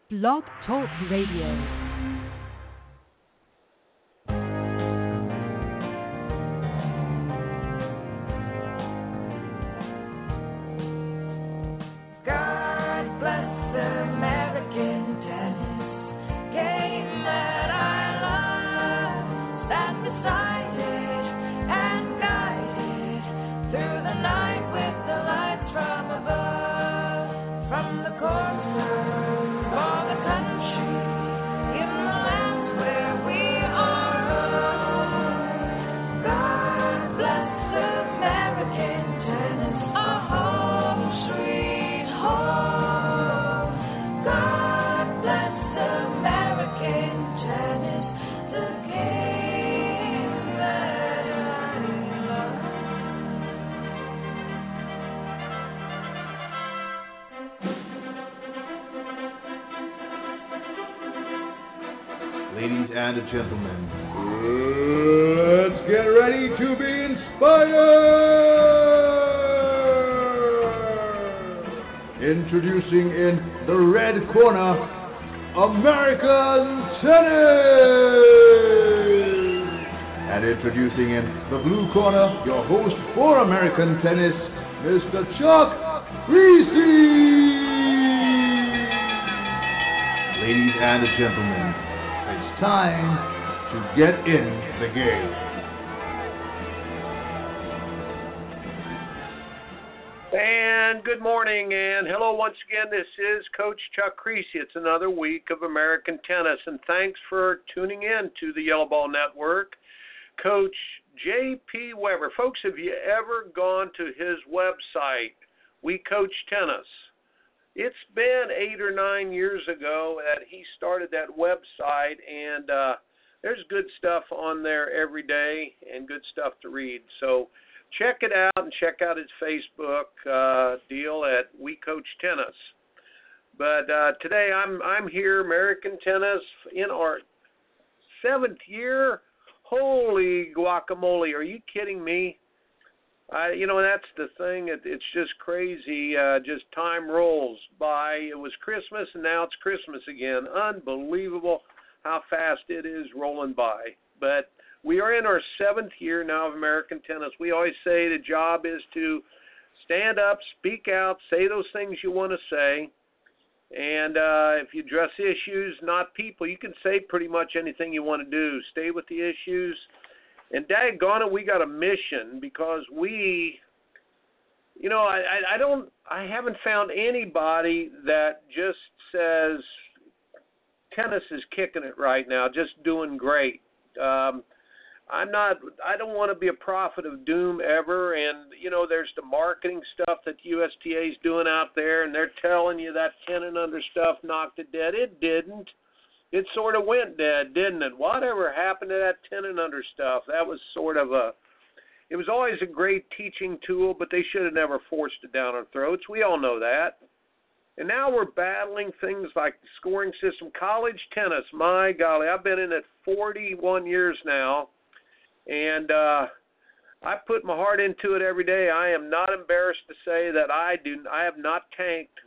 Blog Talk Radio. Ladies and gentlemen, let's get ready to be inspired! Introducing in the red corner, American Tennis! And introducing in the blue corner, your host for American Tennis, Mr. Chuck Creasy! Ladies and gentlemen, it's time to get in the game. And good morning, and hello once again. This is Coach Chuck Creasy. It's another week of American Tennis, and thanks for tuning in to the Yellow Ball Network. Coach J.P. Weber. Folks, have you ever gone to his website, We Coach Tennis? It's been 8 or 9 years ago that he started that website, and there's good stuff on there every day and good stuff to read. So check it out and check out his Facebook deal at We Coach Tennis. But today I'm here, American Tennis, in our 7th year. Holy guacamole, are you kidding me? That's the thing. It's just crazy. Just time rolls by. It was Christmas, and now it's Christmas again. Unbelievable how fast it is rolling by. But we are in our 7th year now of American Tennis. We always say the job is to stand up, speak out, say those things you want to say. And if you address issues, not people, you can say pretty much anything you want to do. Stay with the issues. And daggone it, we got a mission because we, I haven't found anybody that just says tennis is kicking it right now, just doing great. I don't want to be a prophet of doom ever. And, there's the marketing stuff that USTA is doing out there, and they're telling you that 10 and under stuff knocked it dead. It didn't. It sort of went dead, didn't it? Whatever happened to that 10 and under stuff? That was it was always a great teaching tool, but they should have never forced it down our throats. We all know that. And now we're battling things like the scoring system. College tennis, my golly, I've been in it 41 years now, and I put my heart into it every day. I am not embarrassed to say that I have not tanked.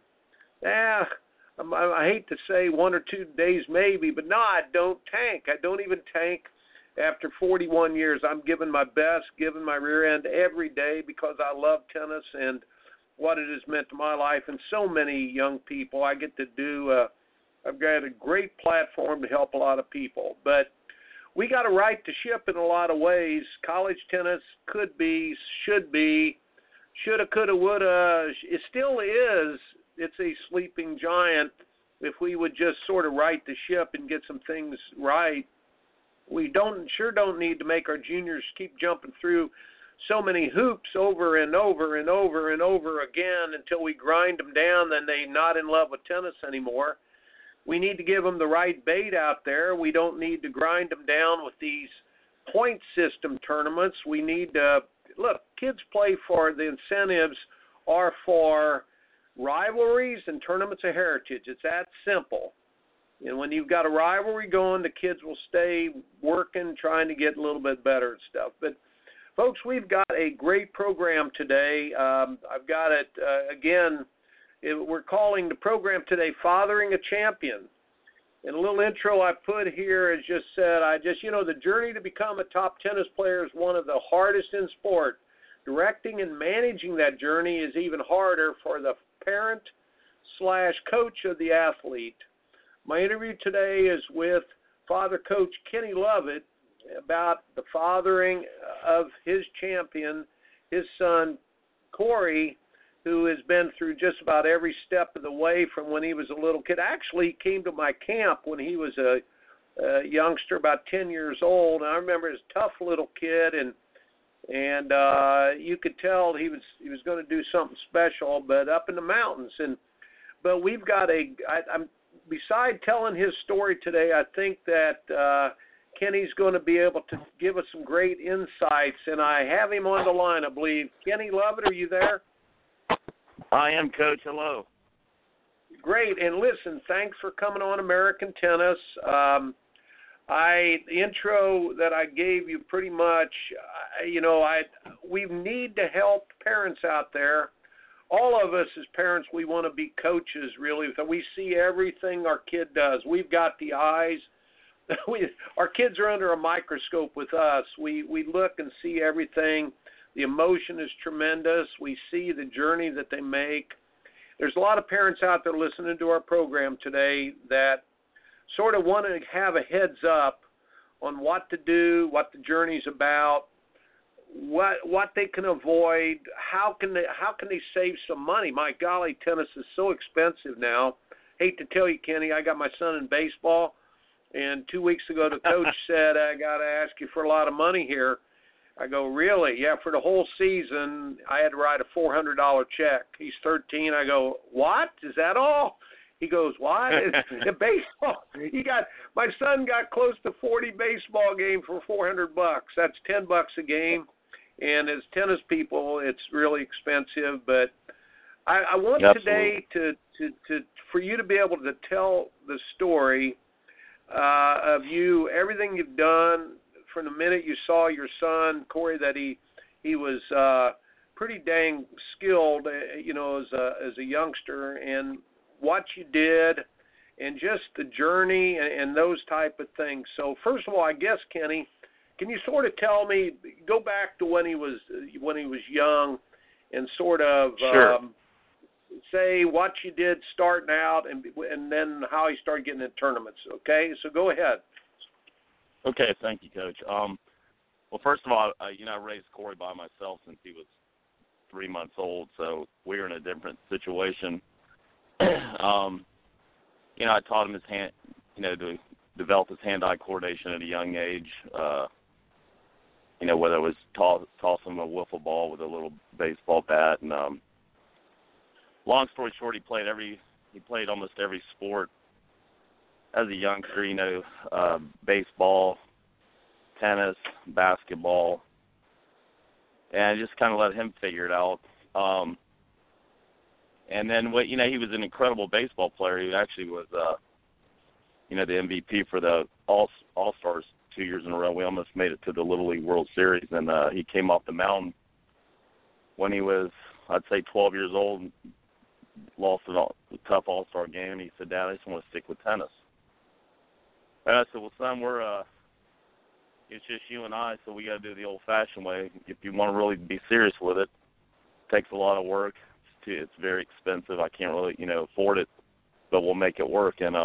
I hate to say 1 or 2 days maybe, but no, I don't tank. I don't even tank after 41 years. I'm giving my best, giving my rear end every day because I love tennis and what it has meant to my life and so many young people. I get to do, I've got a great platform to help a lot of people. But we got to right the ship in a lot of ways. College tennis could be, should be, shoulda, coulda, woulda. It still is. It's a sleeping giant. If we would just sort of right the ship and get some things right, we don't need to make our juniors keep jumping through so many hoops over and over and over and over again until we grind them down, then they're not in love with tennis anymore. We need to give them the right bait out there. We don't need to grind them down with these point system tournaments. We need to, look, kids play for, the incentives are for rivalries and tournaments of heritage. It's that simple. And when you've got a rivalry going, the kids will stay working, trying to get a little bit better and stuff. But, folks, we've got a great program today. I've got it, again, We're calling the program today Fathering a Champion. And a little intro I put here is just said, the journey to become a top tennis player is one of the hardest in sport. Directing and managing that journey is even harder for the parent/coach of the athlete. My interview today is with Father Coach Kenny Lovett about the fathering of his champion, his son Corey, who has been through just about every step of the way from when he was a little kid. Actually, he came to my camp when he was a youngster, about 10 years old. And I remember his tough little kid, and you could tell he was going to do something special, but up in the mountains. But we've got I'm beside telling his story today, I think that Kenny's going to be able to give us some great insights, and I have him on the line, I believe. Kenny Lovett, are you there? I am, Coach. Hello. Great. And listen, thanks for coming on American Tennis. The intro that I gave you pretty much, we need to help parents out there. All of us as parents, we want to be coaches, really. We see everything our kid does. We've got the eyes. Our kids are under a microscope with us. We look and see everything. The emotion is tremendous. We see the journey that they make. There's a lot of parents out there listening to our program today that sort of want to have a heads up on what to do, what the journey's about, what they can avoid, how can they save some money. My golly, tennis is so expensive now. Hate to tell you, Kenny, I got my son in baseball, and 2 weeks ago the coach said, I got to ask you for a lot of money here. I go, really? Yeah, for the whole season, I had to write a $400 check. He's 13. I go, what? Is that all? He goes, what? Baseball. My son got close to 40 baseball games for $400. That's $10 a game. And as tennis people, it's really expensive. But I want today to for you to be able to tell the story of you, everything you've done from the minute you saw your son, Corey, that he was pretty dang skilled, as a youngster, and what you did, and just the journey and those type of things. So first of all, I guess, Kenny, can you sort of tell me, go back to when he was young, and sort of say what you did starting out, and then how he started getting in tournaments. Okay, so go ahead. Okay, thank you, Coach. Well, first of all, I raised Corey by myself since he was 3 months old, so we were in a different situation. I taught him his hand, to develop his hand-eye coordination at a young age. Whether it was toss him a wiffle ball with a little baseball bat, and long story short, he played almost every sport. As a youngster, baseball, tennis, basketball, and I just kind of let him figure it out. And then, he was an incredible baseball player. He actually was, the MVP for the All-Stars 2 years in a row. We almost made it to the Little League World Series, and he came off the mountain when he was, I'd say, 12 years old, and lost a tough All-Star game, and he said, Dad, I just want to stick with tennis. And I said, well, son, it's just you and I, so we got to do it the old-fashioned way. If you want to really be serious with it, it takes a lot of work. It's very expensive. I can't really, afford it, but we'll make it work. And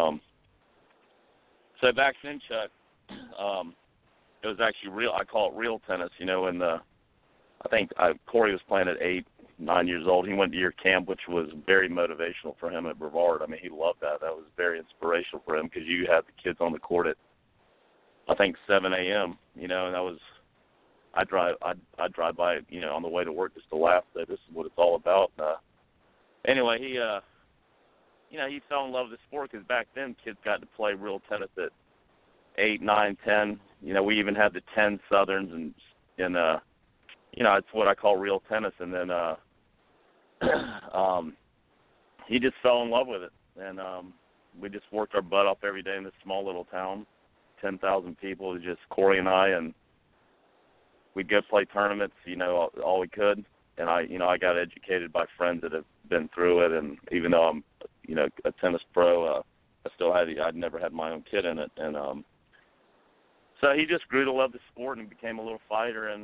so back then, Chuck, it was actually real. I call it real tennis, and I think Corey was playing at 8, 9 years old. He went to your camp, which was very motivational for him at Brevard. I mean, he loved that. That was very inspirational for him because you had the kids on the court at, I think, 7 a.m., and that was, I'd drive by, on the way to work just to laugh, say, this is what it's all about. Anyway, he fell in love with the sport because back then kids got to play real tennis at 8, 9, 10. We even had the 10 Southerns, and it's what I call real tennis. And then he just fell in love with it, and we just worked our butt off every day in this small little town, 10,000 people. It was just Corey and I, and we'd go play tournaments, all we could. I got educated by friends that have been through it, and even though I'm, a tennis pro, I'd never had my own kid in it, and so he just grew to love the sport and became a little fighter, and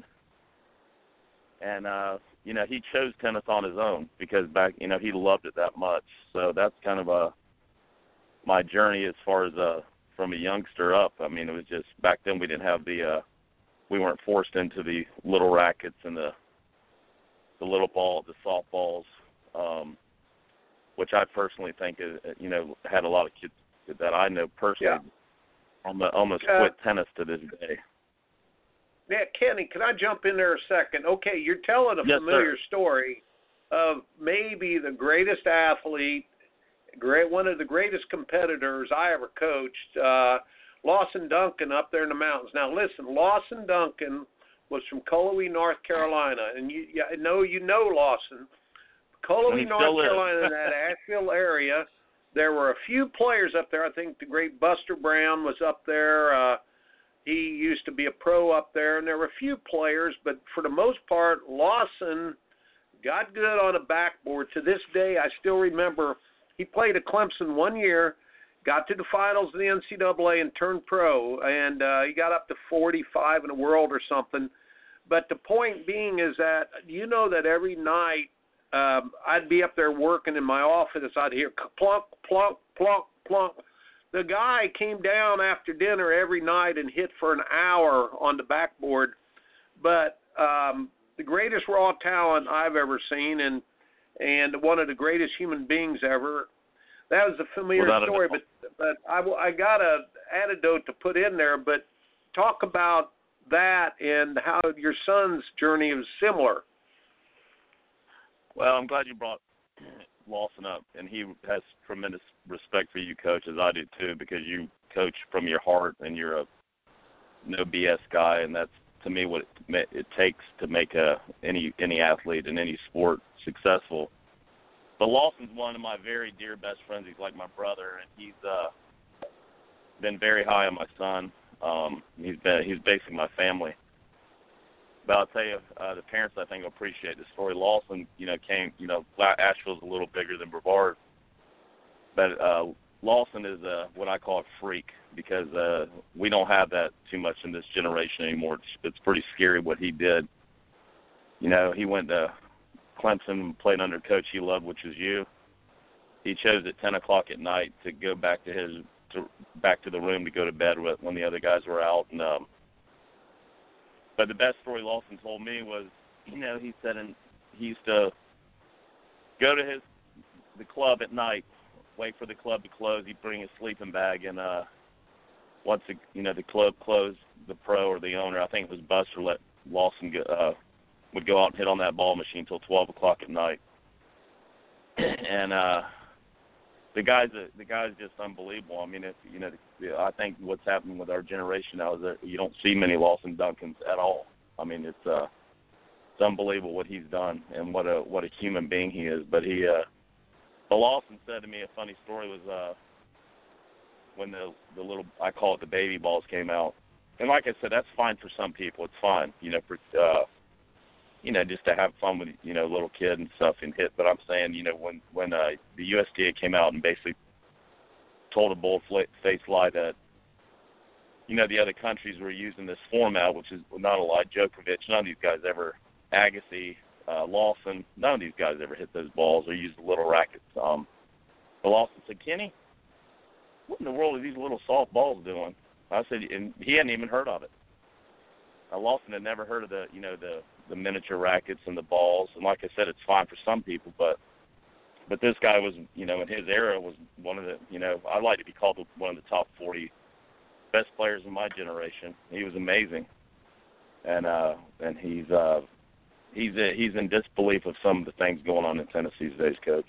he chose tennis on his own because he loved it that much. So that's kind of my journey as far as from a youngster up. I mean, it was just back then we didn't have we weren't forced into the little rackets and the little ball, the softballs, which I personally think had a lot of kids that I know personally almost quit tennis to this day. Yeah, Kenny, can I jump in there a second? Okay, you're telling a familiar story of maybe the greatest athlete, one of the greatest competitors I ever coached, Lawson Duncan up there in the mountains. Now, listen, Lawson Duncan was from Cullowhee, North Carolina, and I know you know Lawson. Cullowhee, North Carolina, in that Asheville area, there were a few players up there. I think the great Buster Brown was up there. He used to be a pro up there, and there were a few players, but for the most part, Lawson got good on a backboard. To this day, I still remember he played at Clemson 1 year, got to the finals of the NCAA, and turned pro, and he got up to 45 in the world or something. But the point being is that that every night I'd be up there working in my office. I'd hear plunk, plunk, plunk, plunk. The guy came down after dinner every night and hit for an hour on the backboard. But the greatest raw talent I've ever seen and one of the greatest human beings ever. That was a familiar story, but I got an anecdote to put in there. But talk about that and how your son's journey is similar. Well, I'm glad you brought Lawson up, and he has tremendous respect for you, Coach, as I do too, because you coach from your heart and you're a no BS guy, and that's to me what it takes to make any athlete in any sport successful. But Lawson's one of my very dear best friends. He's like my brother, and he's been very high on my son. He's basically my family. But I'll tell you, the parents, I think, will appreciate the story. Lawson, came, Asheville's a little bigger than Brevard. But Lawson is what I call a freak because we don't have that too much in this generation anymore. It's pretty scary what he did. He went to Clemson and played under a coach he loved, which is you. He chose at 10 o'clock at night to go back to the room to go to bed when the other guys were out. And but the best story Lawson told me was, he said he used to go to the club at night, wait for the club to close. He'd bring his sleeping bag, and once the club closed, the pro or the owner, I think it was Buster, let Lawson would go out and hit on that ball machine until 12 o'clock at night. And the guy's just unbelievable. I mean, I think what's happening with our generation now is that you don't see many Lawson Duncans at all. I mean, it's unbelievable what he's done and what a human being he is. But but Lawson said to me a funny story was when the little, I call it the baby balls, came out. And like I said, that's fine for some people. It's fine, just to have fun with, little kid and stuff and hit. But I'm saying, when the USDA came out and basically told a bold-faced lie that, the other countries were using this format, which is not a lie. Djokovic, none of these guys ever, Agassi, Lawson, none of these guys ever hit those balls or used the little rackets. But Lawson said, Kenny, what in the world are these little soft balls doing? I said, and he hadn't even heard of it. Lawson had never heard of the miniature rackets and the balls. And like I said, it's fine for some people, but this guy was, in his era was one of the, I'd like to be called one of the top 40 best players in my generation. He was amazing. And he's in disbelief of some of the things going on in tennis these days, Coach.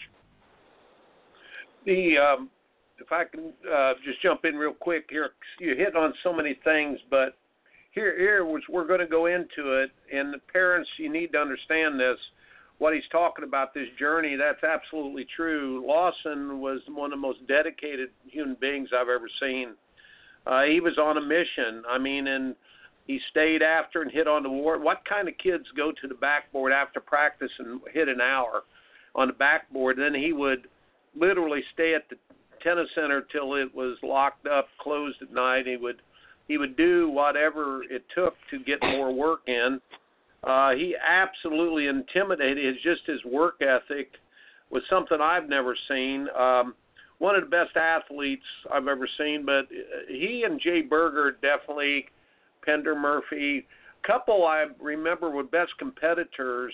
If I can just jump in real quick here, you hit on so many things, but here we're going to go into it, and the parents, you need to understand this. What he's talking about, this journey, that's absolutely true. Lawson was one of the most dedicated human beings I've ever seen. He was on a mission. I mean, and He stayed after and hit on the board. What kind of kids go to the backboard after practice and hit an hour on the backboard? Then he would literally stay at the tennis center till it was locked up, closed at night. He would do whatever it took to get more work in. He absolutely intimidated. His work ethic was something I've never seen. One of the best athletes I've ever seen, but he and Jay Berger definitely, Pender Murphy, couple I remember were best competitors.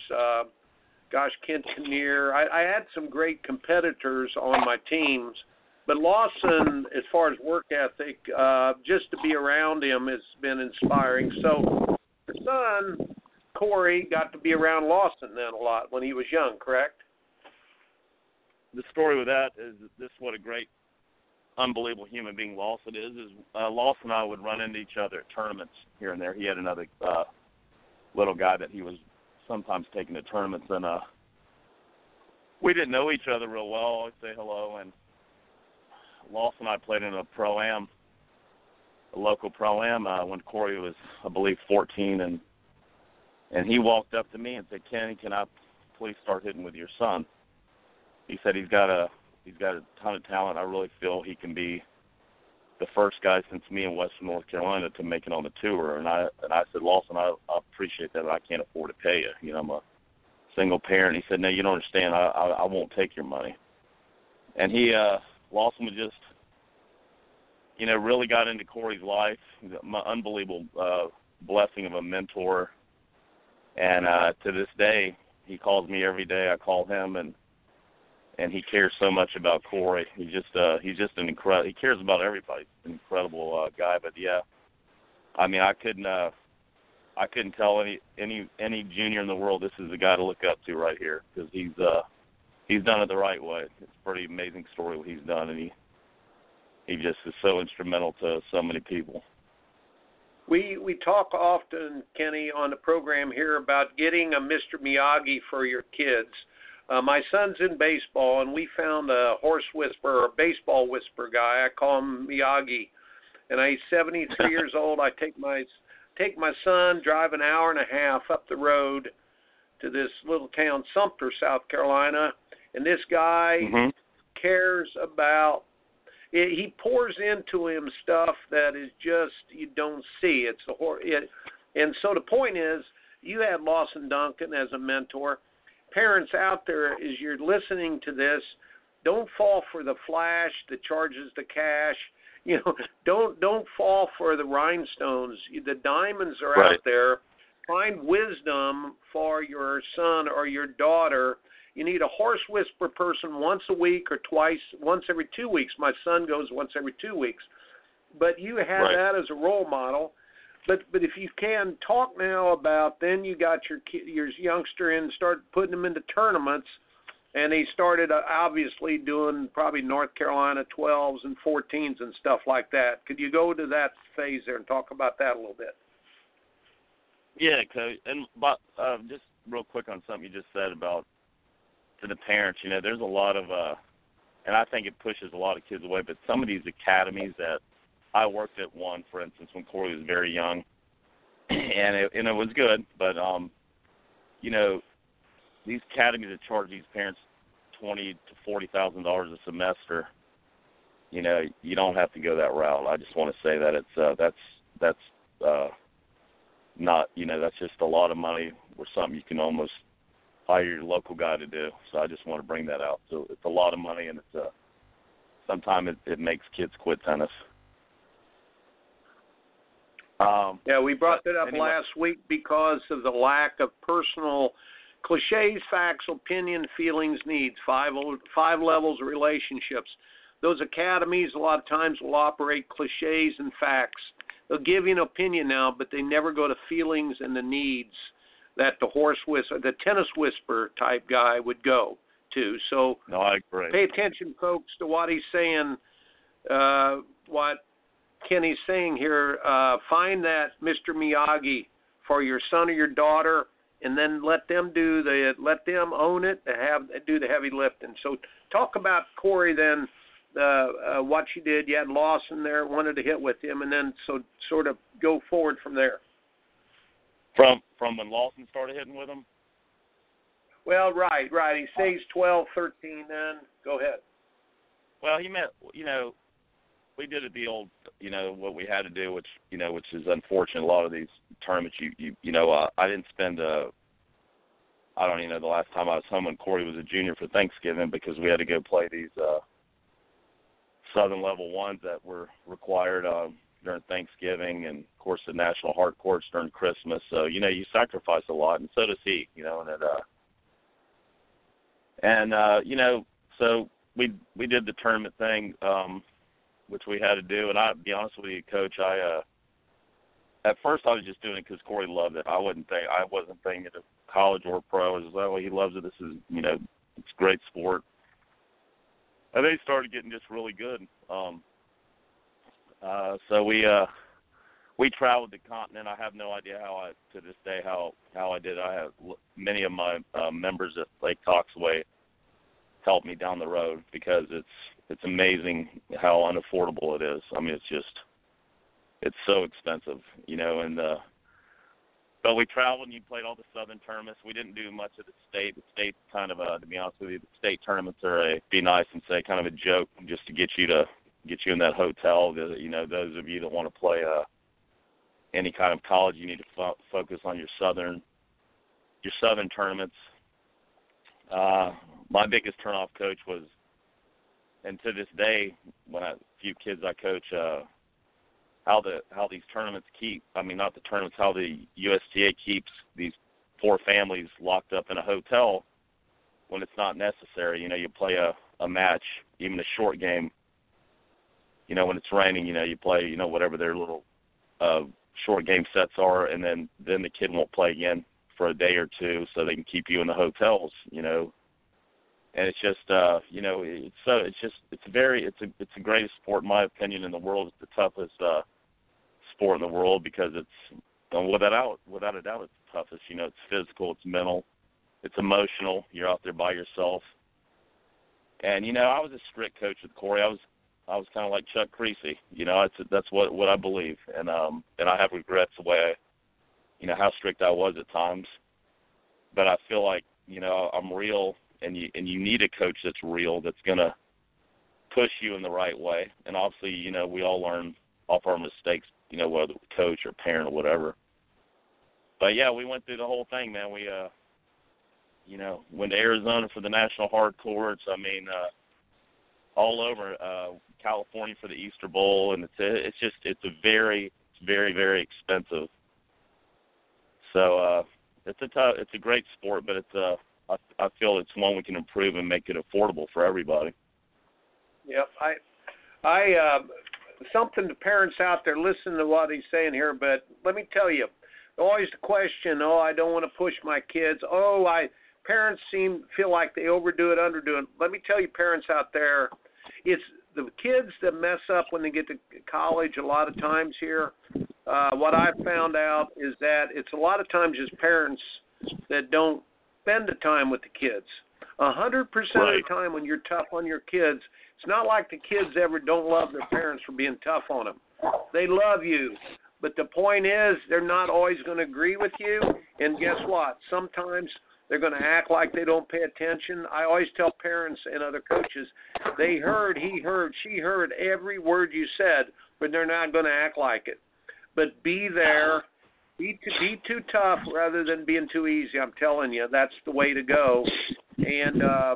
Kent Kinnear. I had some great competitors on my teams, but Lawson, as far as work ethic, just to be around him has been inspiring. So your son, Corey, got to be around Lawson then a lot when he was young, correct? The story with that is this: what a great, unbelievable human being Lawson is. Lawson and I would run into each other at tournaments here and there. He had another little guy that he was sometimes taking to tournaments, and we didn't know each other real well. I'd say hello, and Lawson and I played in a pro-am, a local pro-am, when Corey was, I believe, 14, and he walked up to me and said, "Kenny, can I please start hitting with your son?" He said he's got a ton of talent. I really feel he can be the first guy since me in Western North Carolina to make it on the tour. And I said, "Lawson, I appreciate that, but I can't afford to pay you. You know, I'm a single parent." He said, "No, you don't understand. I won't take your money." And Lawson was just, really got into Corey's life. He's an unbelievable blessing of a mentor. And to this day, he calls me every day. I call him, and he cares so much about Corey. He's just an incredible. He cares about everybody. An incredible guy. But yeah, I mean, I couldn't tell any junior in the world this is the guy to look up to right here, because he's done it the right way. It's a pretty amazing story what he's done, and he just is so instrumental to so many people. We talk often, Kenny, on the program here about getting a Mr. Miyagi for your kids. My son's in baseball, and we found a horse whisperer, a baseball whisperer guy. I call him Miyagi, and he's 73 years old. I take my son, drive an hour and a half up the road to this little town, Sumter, South Carolina, and this guy cares about. He pours into him stuff that is just you don't see. And so the point is, you had Lawson Duncan as a mentor. Parents out there, as you're listening to this, don't fall for the flash that charges the cash. Don't fall for the rhinestones. The diamonds are out there. Find wisdom for your son or your daughter. You need a horse whisperer person once a week or once every 2 weeks. My son goes once every 2 weeks. But you have that as a role model. But if you can talk now about, then you got your youngster in, start putting him into tournaments, and he started obviously doing probably North Carolina 12s and 14s and stuff like that. Could you go to that phase there and talk about that a little bit? Yeah, Coach. And just real quick on something you just said about to the parents, there's a lot of, and I think it pushes a lot of kids away, but some of these academies that I worked at one, for instance, when Corey was very young, and it was good, but, these academies that charge these parents $20,000 to $40,000 a semester, you don't have to go that route. I just want to say that that's not, that's just a lot of money or something you can almost hire your local guy to do. So I just want to bring that out. So it's a lot of money, and it's sometimes it makes kids quit tennis. We brought that up last week because of the lack of personal cliches, facts, opinion, feelings, needs, five levels of relationships. Those academies a lot of times will operate cliches and facts. They'll give you an opinion now, but they never go to feelings and the needs that the tennis whisperer type guy would go to. So no, I agree. Pay attention, folks, to what he's saying, what Kenny's saying here. Find that Mr. Miyagi for your son or your daughter, and then let them own it, do the heavy lifting. So talk about Corey then, what you did. You had Lawson there, wanted to hit with him, and then so sort of go forward from there. From when Lawson started hitting with him? Well, right. He says 12, 13 then. Go ahead. Well, he meant, we did it the old, what we had to do, which is unfortunate. A lot of these tournaments, I didn't spend, I don't even know the last time I was home when Corey was a junior for Thanksgiving because we had to go play these Southern Level 1s that were required during Thanksgiving and, of course, the National Hard Courts during Christmas. So, you sacrifice a lot, and so does he, so we did the tournament thing, which we had to do. And I'll be honest with you, Coach, at first I was just doing it because Corey loved it. I wasn't thinking of college or pro. It was like, well, he loves it. This is, it's a great sport. And they started getting just really good. So we traveled the continent. I have no idea to this day how I did. I have many of my members at Lake Coxsway helped me down the road because it's amazing how unaffordable it is. I mean, it's so expensive, and but we traveled and you played all the Southern tournaments. We didn't do much of the state. The state kind of, to be honest with you, the state tournaments are be nice and say kind of a joke just to get you in that hotel. Those of you that want to play any kind of college, you need to focus on your Southern tournaments. My biggest turnoff, Coach, was, and to this day, when a few kids I coach, how these tournaments not the tournaments, how the USTA keeps these poor families locked up in a hotel when it's not necessary. You play a match, even a short game, when it's raining, you play, whatever their little short game sets are, and then the kid won't play again for a day or two so they can keep you in the hotels, And it's just, it's the greatest sport, in my opinion, in the world. It's the toughest sport in the world because it's, without a doubt, it's the toughest. It's physical, it's mental, it's emotional. You're out there by yourself. And, I was a strict coach with Corey. I was kind of like Chuck Creasy. That's what I believe. And I have regrets the way how strict I was at times. But I feel like, I'm real. And you need a coach that's real, that's going to push you in the right way. And obviously, we all learn off our mistakes, whether coach or parent or whatever. But, yeah, we went through the whole thing, man. We, went to Arizona for the National Hard Courts. I mean, all over California for the Easter Bowl. And it's very, very expensive. So it's a great sport, but it's I feel it's one we can improve and make it affordable for everybody. Yep, I something to parents out there, listen to what he's saying here, but let me tell you, always the question, I don't want to push my kids. Parents feel like they overdo it, underdo it. Let me tell you, parents out there, it's the kids that mess up when they get to college a lot of times here. What I've found out is that it's a lot of times just parents that don't spend the time with the kids. 100% of the time when you're tough on your kids, it's not like the kids ever don't love their parents for being tough on them. They love you. But the point is, they're not always going to agree with you. And guess what? Sometimes they're going to act like they don't pay attention. I always tell parents and other coaches, they heard, he heard, she heard every word you said, but they're not going to act like it. But be there. Be too tough rather than being too easy. I'm telling you, that's the way to go. And,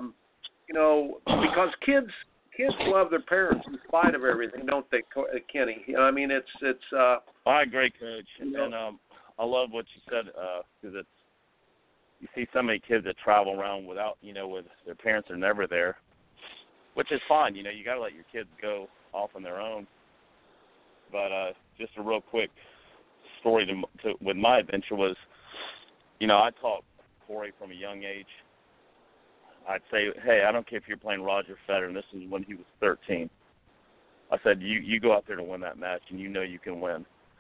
because kids love their parents in spite of everything, don't they, Kenny? It's. I agree, Coach. And I love what you said because you see so many kids that travel around without, with their parents are never there, which is fine. You got to let your kids go off on their own. But just a real quick story with my adventure was, I taught Corey from a young age. I'd say, hey, I don't care if you're playing Roger Federer, and this is when he was 13. I said, you go out there to win that match, and you can win.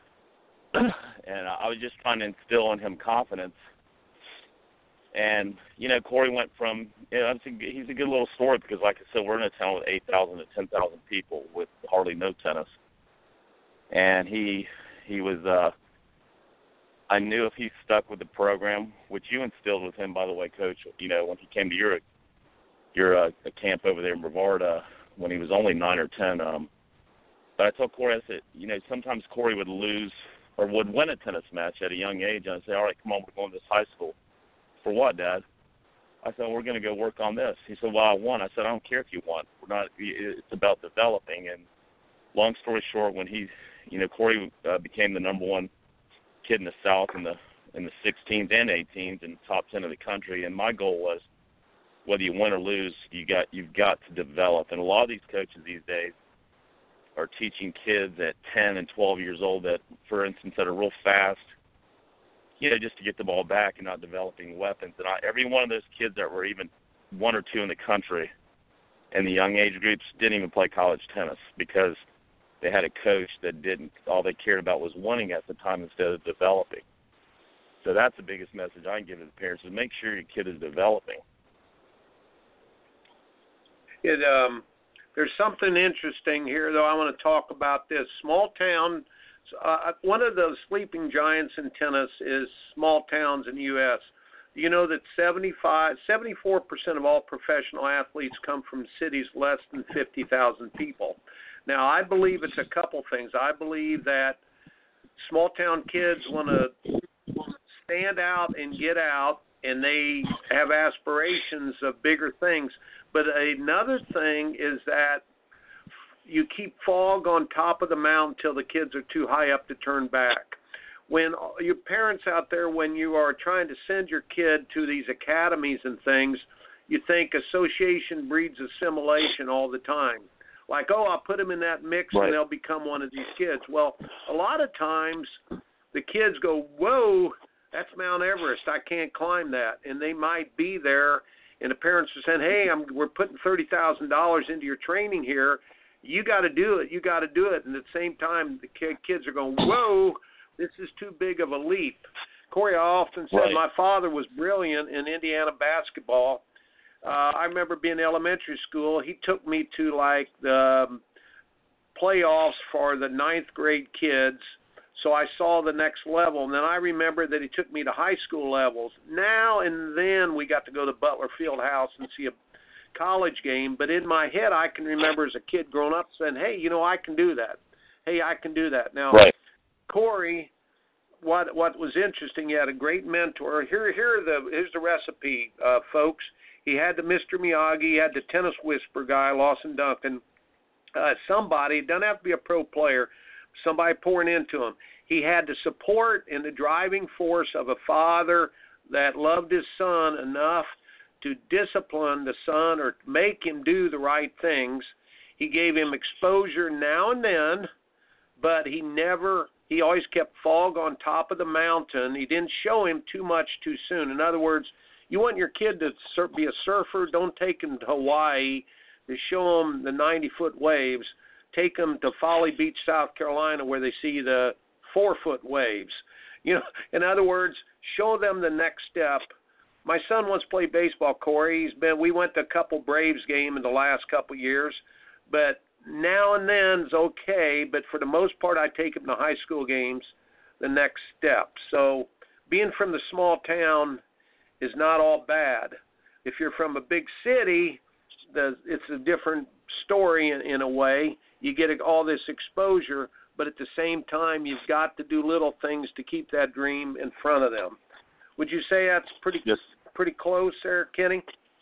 And I was just trying to instill in him confidence. And, Corey went from, he's a good little story because, like I said, we're in a town with 8,000 to 10,000 people with hardly no tennis. And he was I knew if he stuck with the program, which you instilled with him, by the way, Coach, you know, when he came to your camp over there in Brevard when he was only 9 or 10. But I told Corey, I said, you know, sometimes Corey would lose or would win a tennis match at a young age, and I'd say, all right, come on, we're going to this high school. For what, Dad? I said, we're going to go work on this. He said, well, I won. I said, I don't care if you won. We're not. It's about developing. And long story short, when Corey became the number one kid in the South in the 16s and 18s and top 10 of the country, and my goal was, whether you win or lose, you've got to develop. And a lot of these coaches these days are teaching kids at 10 and 12 years old that, for instance, that are real fast, you know, just to get the ball back and not developing weapons. And every one of those kids that were even 1 or 2 in the country in the young age groups didn't even play college tennis because they had a coach that didn't. All they cared about was winning at the time instead of developing. So that's the biggest message I can give to the parents is make sure your kid is developing. There's something interesting here, though. I want to talk about this. Small town, one of the sleeping giants in tennis is small towns in the U.S. You know that 74% of all professional athletes come from cities less than 50,000 people. Now, I believe it's a couple things. I believe that small town kids want to stand out and get out, and they have aspirations of bigger things. But another thing is that you keep fog on top of the mountain until the kids are too high up to turn back. When your parents out there, when you are trying to send your kid to these academies and things, you think association breeds assimilation all the time. Like, oh, I'll put them in that mix and they'll become one of these kids. Well, a lot of times the kids go, whoa, that's Mount Everest. I can't climb that. And they might be there, and the parents are saying, hey, we're putting $30,000 into your training here. You got to do it. You got to do it. And at the same time, the kids are going, whoa, this is too big of a leap. Corey, I often said my father was brilliant in Indiana basketball. I remember being in elementary school. He took me to, like, the playoffs for the 9th grade kids, so I saw the next level. And then I remember that he took me to high school levels. Now and then we got to go to Butler Fieldhouse and see a college game. But in my head, I can remember as a kid growing up saying, hey, you know, I can do that. Hey, I can do that. Now, Corey, what was interesting, he had a great mentor. Here's the recipe, folks. He had the Mr. Miyagi. He had the tennis whisper guy, Lawson Duncan. Somebody, it doesn't have to be a pro player, somebody pouring into him. He had the support and the driving force of a father that loved his son enough to discipline the son or make him do the right things. He gave him exposure now and then, but he always kept fog on top of the mountain. He didn't show him too much too soon. In other words, you want your kid to be a surfer, don't take him to Hawaii to show him the 90-foot waves. Take them to Folly Beach, South Carolina, where they see the 4-foot waves. You know, in other words, show them the next step. My son once played baseball, Corey. We went to a couple Braves games in the last couple years, but now and then it's okay. But for the most part, I take him to high school games, the next step. So being from the small town is not all bad. If you're from a big city, it's a different story in a way. You get all this exposure, but at the same time, you've got to do little things to keep that dream in front of them. Would you say that's pretty close there, Kenny?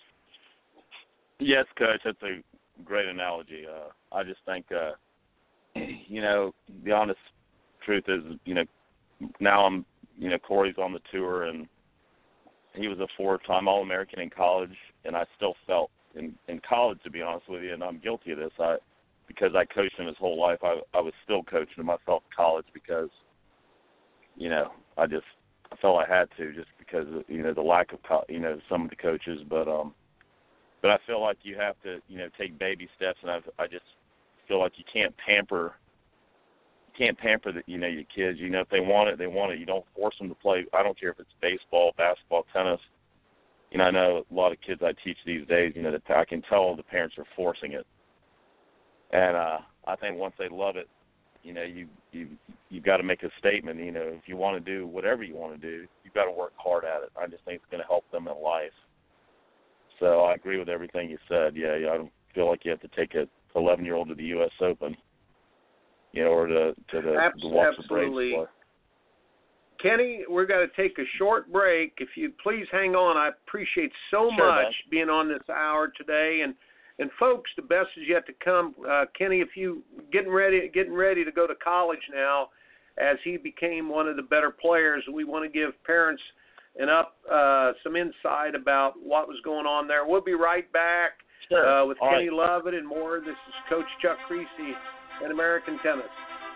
Yes, Coach. That's a great analogy. I just think, you know, the honest truth is, you know, now Corey's on the tour, and he was a 4-time All-American in college, and I still felt in college, to be honest with you, and I'm guilty of this, because I coached him his whole life, I was still coaching him myself in college because, you know, I felt I had to just because of, you know, the lack of, you know, some of the coaches, but I feel like you have to, you know, take baby steps, and I just feel like you can't pamper you know, your kids. You know, if they want it, they want it. You don't force them to play. I don't care if it's baseball, basketball, tennis. You know, I know a lot of kids I teach these days, you know, that I can tell the parents are forcing it. And I think once they love it, you've got to make a statement. If you want to do whatever you want to do, you've got to work hard at it. I just think it's going to help them in life. So I agree with everything you said. Yeah, I don't feel like you have to take a 11-year-old to the U.S. Open, or to watch the Braves play. Kenny, we're going to take a short break. If you please hang on, I appreciate so much being on this hour today. And folks, the best is yet to come. Kenny, if you getting ready to go to college now, as he became one of the better players, we want to give parents some insight about what was going on there. We'll be right back with Kenny Lovett and more. This is Coach Chuck Kriese in American Tennis.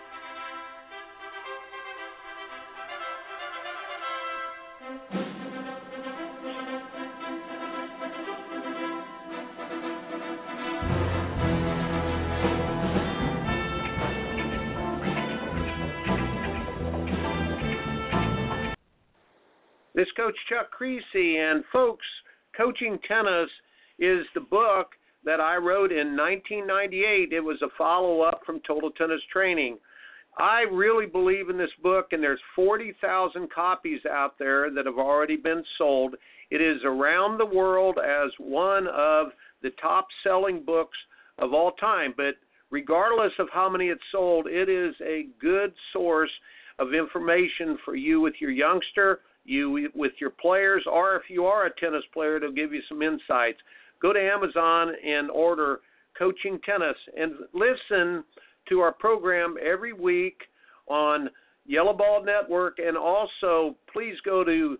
This is Coach Chuck Kriese, and folks, Coaching Tennis is the book that I wrote in 1998. It was a follow-up from Total Tennis Training. I really believe in this book, and there's 40,000 copies out there that have already been sold. It is around the world as one of the top-selling books of all time, but regardless of how many it's sold, it is a good source of information for you with your youngster, you with your players, or if you are a tennis player, it'll give you some insights. Go to Amazon and order Coaching Tennis and listen to our program every week on Yellow Ball Network, and also please go to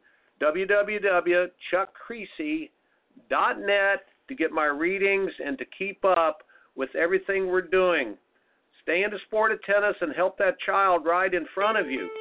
www.chuckkriese.net to get my readings and to keep up with everything we're doing. Stay in the sport of tennis and help that child right in front of you.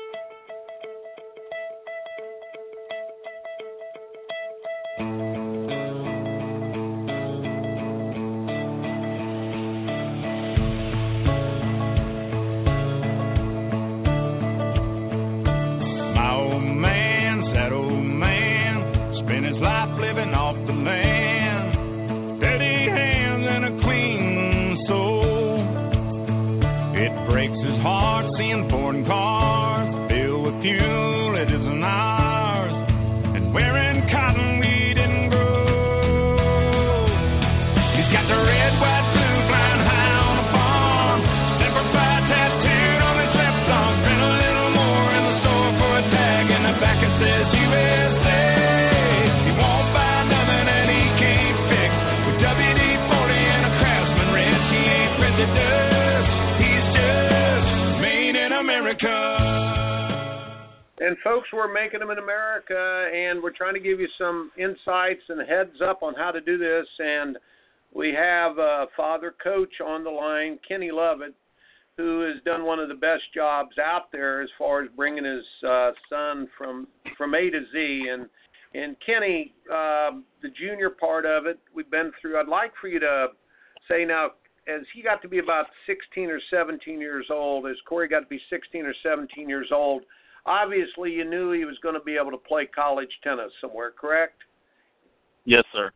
And folks, we're making them in America, and we're trying to give you some insights and heads up on how to do this. And we have Father Coach on the line, Kenny Lovett, who has done one of the best jobs out there as far as bringing his son from A to Z. And Kenny, the junior part of it, we've been through. I'd like for you to say now, as he got to be about 16 or 17 years old, as Corey got to be 16 or 17 years old, obviously you knew he was going to be able to play college tennis somewhere, correct? Yes, sir.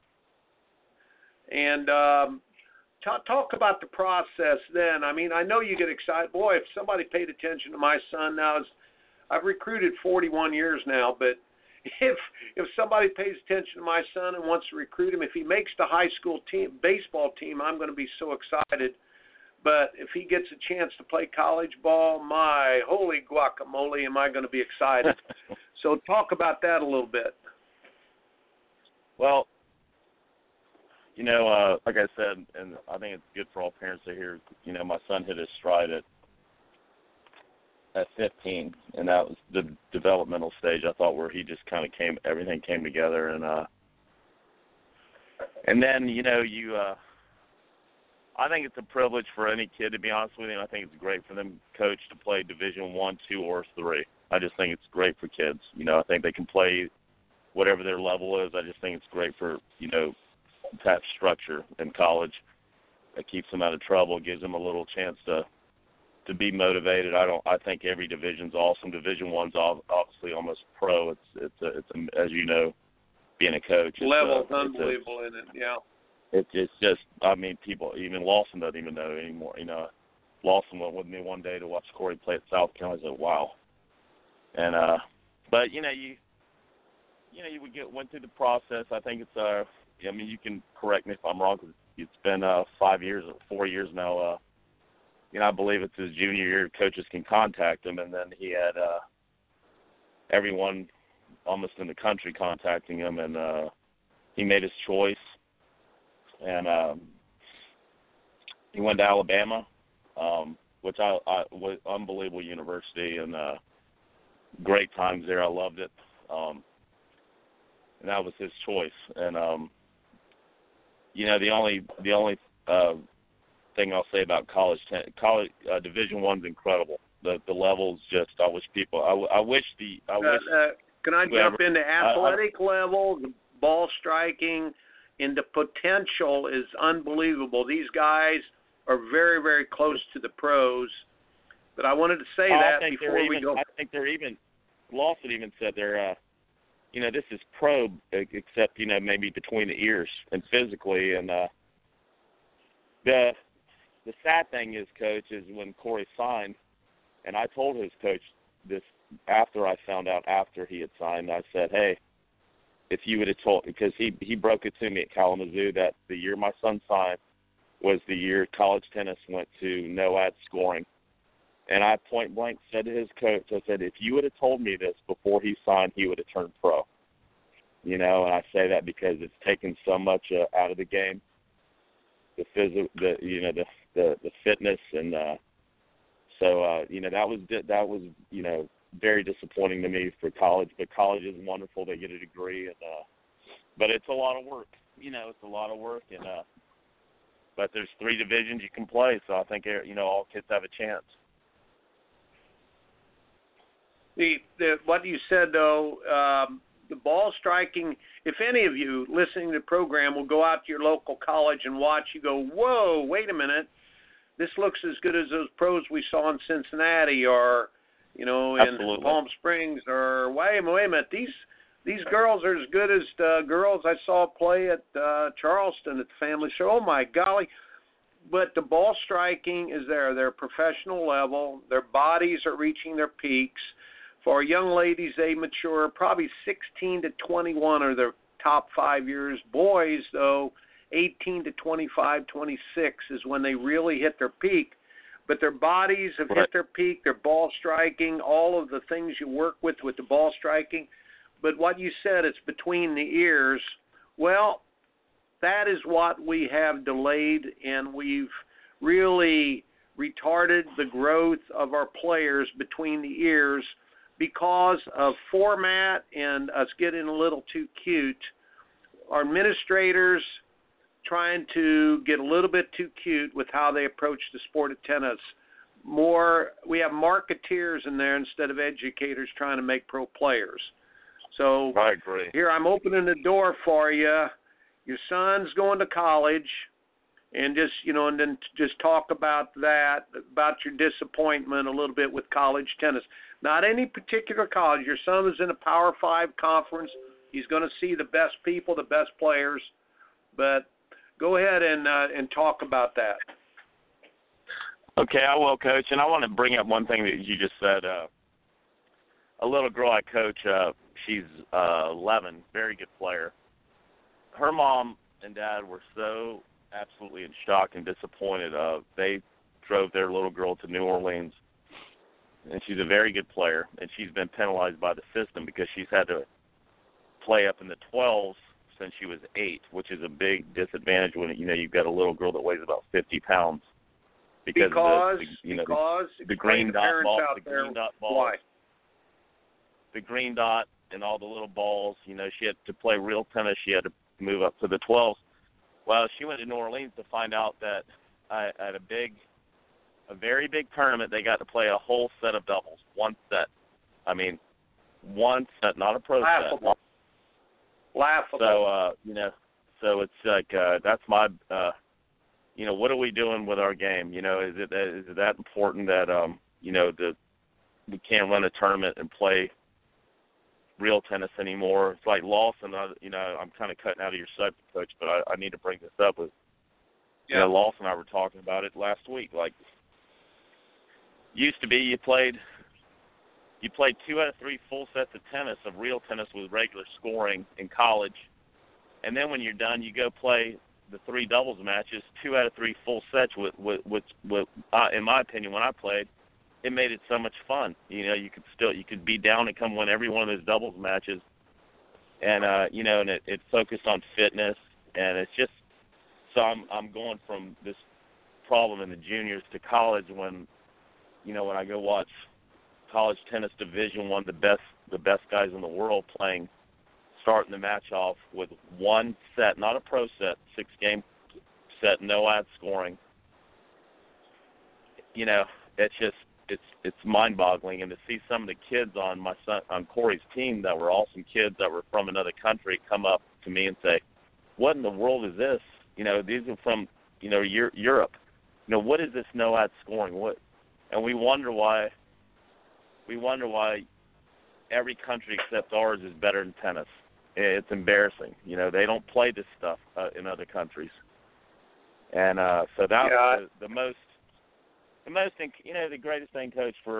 And talk about the process then. I mean, I know you get excited. Boy, if somebody paid attention to my son now, I've recruited 41 years now, but if somebody pays attention to my son and wants to recruit him, if he makes the high school baseball team, I'm going to be so excited. But if he gets a chance to play college ball, my holy guacamole, am I going to be excited. So talk about that a little bit. Well, like I said, and I think it's good for all parents to hear, my son hit his stride at 15, and that was the developmental stage, I thought, where he just kind of everything came together. And then, I think it's a privilege for any kid, to be honest with you. I think it's great for them, coach, to play Division I, II, or III. I just think it's great for kids. I think they can play whatever their level is. I just think it's great for, to have structure in college. It keeps them out of trouble, gives them a little chance to be motivated. I think every division's awesome. Division I's obviously almost pro. It's as you know, being a coach. Level's unbelievable in it, yeah. It's just, I mean, people, even Lawson doesn't even know anymore. Lawson went with me one day to watch Corey play at South Carolina. I said, wow. And but you went through the process. I think it's I mean, you can correct me if I'm wrong, because it's been 5 years or 4 years now. I believe it's his junior year. Coaches can contact him, and then he had everyone almost in the country contacting him, and he made his choice, and he went to Alabama, which I was unbelievable university, and great times there. I loved it, and that was his choice. And the only thing I'll say about college Division I's incredible. The level's just, I wish people. I wish. Can I jump into athletic level, the ball striking, and the potential is unbelievable. These guys are very, very close to the pros. But I wanted to say that before we go. I think they're even. Lawson even said they're. This is pro, except maybe between the ears and physically. And the sad thing is, Coach, is when Corey signed, and I told his coach this after I found out after he had signed. I said, hey, if you would have told, because he broke it to me at Kalamazoo that the year my son signed was the year college tennis went to no ad scoring. And I point blank said to his coach, I said, if you would have told me this before he signed, he would have turned pro. And I say that because it's taken so much out of the game, the physical, the fitness, and that was very disappointing to me for college. But college is wonderful; they get a degree, and but it's a lot of work. It's a lot of work, and but there's 3 divisions you can play, so I think all kids have a chance. What you said, though, the ball striking, if any of you listening to the program will go out to your local college and watch, you go, whoa, wait a minute. This looks as good as those pros we saw in Cincinnati or, in Absolutely. Palm Springs, or wait a minute. These girls are as good as the girls I saw play at Charleston at the Family Show. Oh, my golly. But the ball striking is there. They're professional level. Their bodies are reaching their peaks. For our young ladies, they mature probably 16 to 21 are their top 5 years. Boys, though, 18 to 25, 26 is when they really hit their peak. But their bodies have hit their peak, their ball striking, all of the things you work with the ball striking. But what you said, it's between the ears. Well, that is what we have delayed, and we've really retarded the growth of our players between the ears because of format and us getting a little too cute. Our administrators trying to get a little bit too cute with how they approach the sport of tennis. We have marketeers in there instead of educators trying to make pro players. So I agree. Here I'm opening the door for you. Your son's going to college, and then just talk about that, about your disappointment a little bit with college tennis. Not any particular college. Your son is in a Power 5 conference. He's going to see the best people, the best players. But go ahead and talk about that. Okay, I will, Coach. And I want to bring up one thing that you just said. A little girl I coach, she's 11, very good player. Her mom and dad were so absolutely in shock and disappointed. They drove their little girl to New Orleans, and she's a very good player, and she's been penalized by the system because she's had to play up in the 12s since she was 8, which is a big disadvantage when you've got a little girl that weighs about 50 pounds. Because the green dot ball, why? The green dot and all the little balls. She had to play real tennis. She had to move up to the 12s. Well, she went to New Orleans to find out that at a very big tournament, they got to play a whole set of doubles, one set. I mean, one set, not a pro set. Laughable. So, so it's like that's my, what are we doing with our game? Is it that important that, we can't run a tournament and play real tennis anymore? It's like Lawson, I'm kind of cutting out of your subject, Coach, but I need to bring this up. Lawson and I were talking about it last week. Like, used to be you played 2 out of 3 full sets of tennis, of real tennis with regular scoring in college. And then when you're done, you go play the 3 doubles matches, 2 out of 3 full sets with in my opinion, when I played, it made it so much fun. You know, you could be down and come win every one of those doubles matches. And, and it focused on fitness. And it's just, so I'm going from this problem in the juniors to college when I go watch college tennis Division I, the best guys in the world playing, starting the match off with 1 set, not a pro set, 6-game set, no ad scoring. It's mind-boggling, and to see some of the kids on Corey's team that were awesome kids that were from another country come up to me and say, "What in the world is this? These are from Europe. What is this no ad scoring? What?" And we wonder why every country except ours is better in tennis. It's embarrassing. They don't play this stuff in other countries. And so that was the greatest thing, Coach, for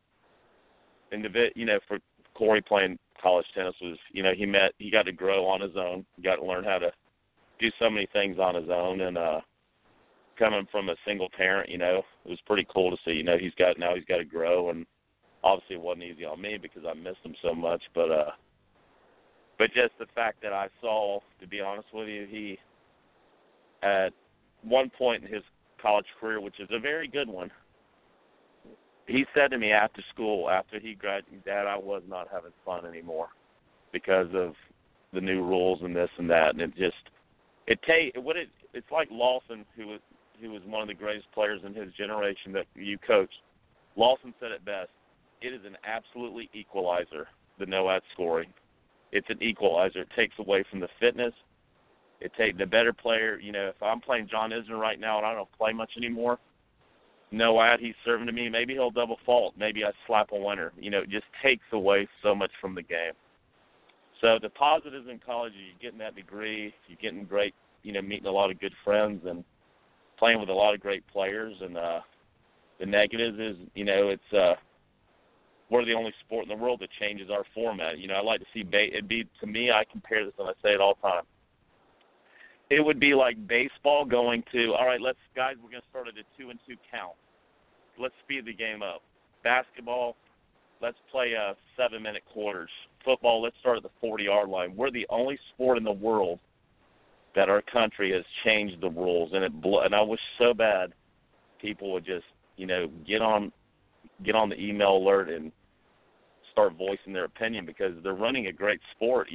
Corey playing college tennis was, he got to grow on his own. He got to learn how to do so many things on his own. And coming from a single parent, it was pretty cool to see. He's got to grow, and obviously it wasn't easy on me because I missed him so much. But just the fact that I saw, to be honest with you, he at one point in his college career, which is a very good one, he said to me after school, after he graduated, "Dad, I was not having fun anymore because of the new rules and this and that." And it's like Lawson, who was one of the greatest players in his generation that you coached. Lawson said it best: "It is an absolutely equalizer, the no ad scoring. It's an equalizer. It takes away from the fitness. It takes the better player. If I'm playing John Isner right now and I don't play much anymore, no ad, he's serving to me. Maybe he'll double fault. Maybe I slap a winner. It just takes away so much from the game." So the positives in college is you're getting that degree, you're getting great, meeting a lot of good friends and playing with a lot of great players. And the negatives is, it's we're the only sport in the world that changes our format. I like to see to me, I compare this and I say it all the time. It would be like baseball going to, all right, we're going to start at a 2-2 count. Let's speed the game up. Basketball, let's play 7-minute quarters. Football, let's start at the 40-yard line. We're the only sport in the world that our country has changed the rules, and I wish so bad people would just, get on the email alert and start voicing their opinion, because they're running a great sport.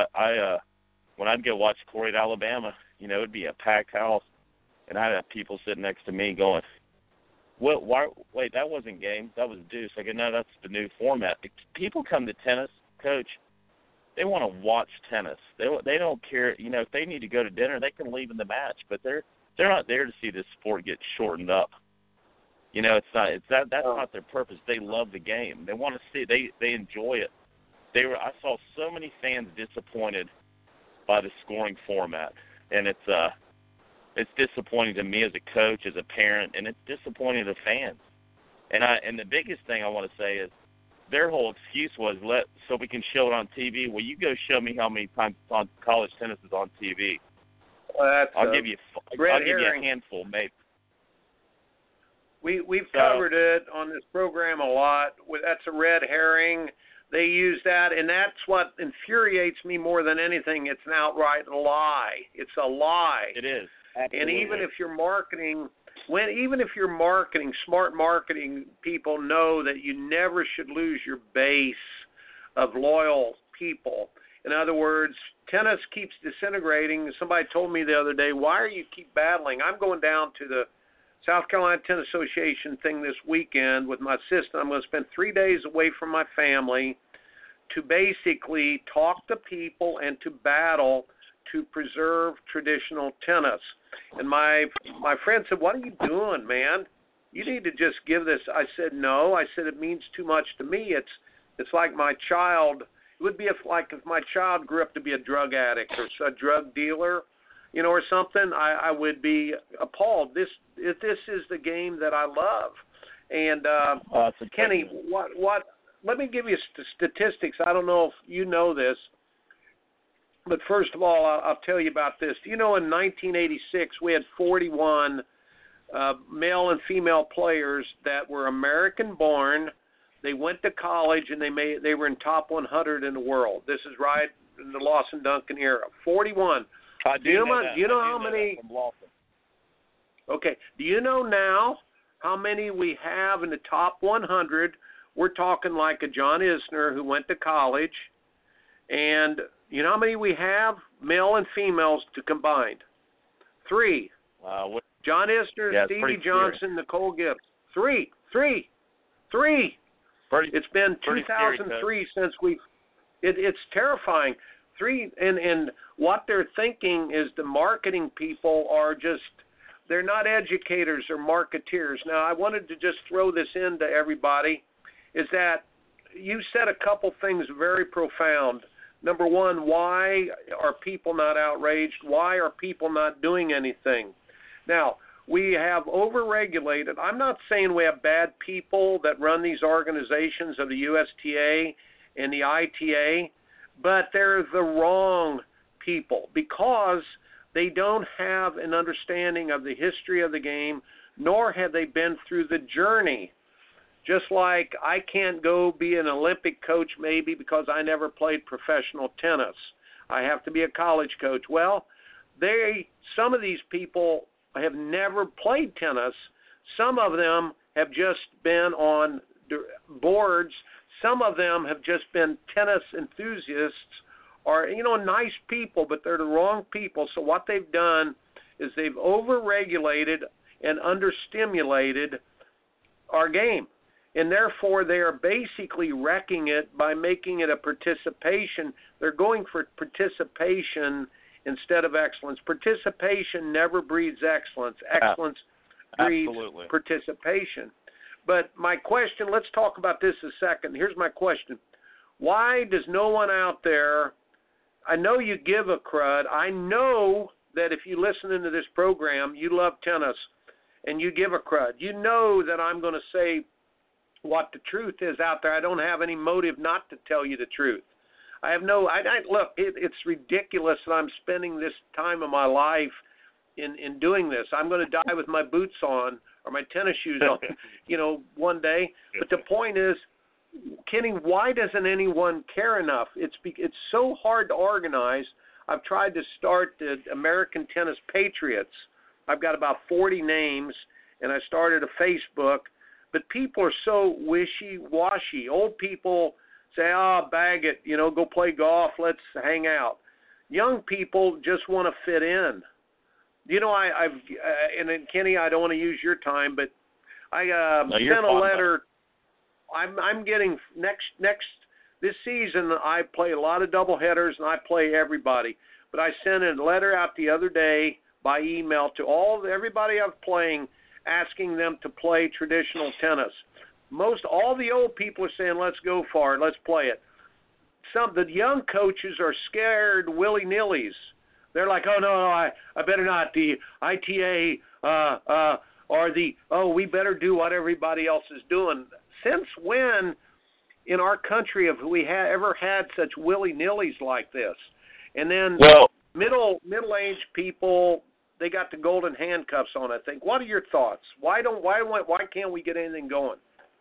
When I'd go watch Corey at Alabama, it'd be a packed house, and I'd have people sitting next to me going, wait, that wasn't game, that was deuce. I go, no, that's the new format. People come to tennis, Coach, they want to watch tennis. They don't care, if they need to go to dinner, they can leave in the match, but they're not there to see this sport get shortened up. That's not their purpose. They love the game. They want to see they enjoy it. I saw so many fans disappointed by the scoring format, and it's disappointing to me as a coach, as a parent, and it's disappointing to fans. And the biggest thing I want to say is their whole excuse was so we can show it on TV. Well, you go show me how many times college tennis is on TV. Well, I'll give you a handful, maybe. We've covered it on this program a lot. That's a red herring. They use that, and that's what infuriates me more than anything. It's an outright lie. It's a lie. It is. Absolutely. And even if you're marketing, smart marketing people know that you never should lose your base of loyal people. In other words, tennis keeps disintegrating. Somebody told me the other day, "Why are you keep battling?" I'm going down to the South Carolina Tennis Association thing this weekend with my assistant. I'm going to spend 3 days away from my family to basically talk to people and to battle to preserve traditional tennis. And my friend said, "What are you doing, man? You need to just give this." I said, "No." I said, "It means too much to me. It's like my child. It would be like if my child grew up to be a drug addict or a drug dealer, or something. I would be appalled. This is the game that I love, And Kenny, what? Let me give you statistics. I don't know if you know this, but first of all, I'll tell you about this. Do you know in 1986 we had 41 male and female players that were American-born. They went to college and they were in top 100 in the world. This is right in the Lawson Duncan era. 41. Do you know how many? Okay. Do you know now how many we have in the top 100? We're talking like a John Isner who went to college. And you know how many we have, male and females combined? 3. John Isner, Stevie Johnson, Nicole Gibbs. 3. It's been 2003 since it's terrifying. 3, and what they're thinking is the marketing people are just, they're not educators or marketeers. Now, I wanted to just throw this into everybody, is that you said a couple things very profound. Number one, why are people not outraged? Why are people not doing anything? Now, we have overregulated. I'm not saying we have bad people that run these organizations of the USTA and the ITA, but they're the wrong people because they don't have an understanding of the history of the game, nor have they been through the journey. Just like I can't go be an Olympic coach maybe because I never played professional tennis. I have to be a college coach. Well, some of these people have never played tennis. Some of them have just been on boards. Some of them have just been tennis enthusiasts or, nice people, but they're the wrong people. So what they've done is they've overregulated and understimulated our game. And therefore, they are basically wrecking it by making it a participation. They're going for participation instead of excellence. Participation never breeds excellence. Excellence breeds participation. But my question, let's talk about this a second. Here's my question. Why does no one out there, I know you give a crud. I know that if you listen into this program, you love tennis and you give a crud. You know that I'm going to say what the truth is out there. I don't have any motive not to tell you the truth. I have look, it's ridiculous that I'm spending this time of my life in doing this. I'm going to die with my boots on or my tennis shoes on, one day. But the point is, Kenny, why doesn't anyone care enough? It's so hard to organize. I've tried to start the American Tennis Patriots. I've got about 40 names, and I started a Facebook. But people are so wishy-washy. Old people say, bag it, go play golf, let's hang out. Young people just want to fit in. And then, Kenny, I don't want to use your time, but I sent a letter. I'm getting this season I play a lot of doubleheaders and I play everybody. But I sent a letter out the other day by email to everybody I'm playing, asking them to play traditional tennis. All the old people are saying, let's go for it, let's play it. The young coaches are scared willy-nillys. They're like, oh, no, I better not. The ITA we better do what everybody else is doing. Since when in our country have we ever had such willy-nillys like this? And then middle-aged people, they got the golden handcuffs on, I think. What are your thoughts? Why can't we get anything going?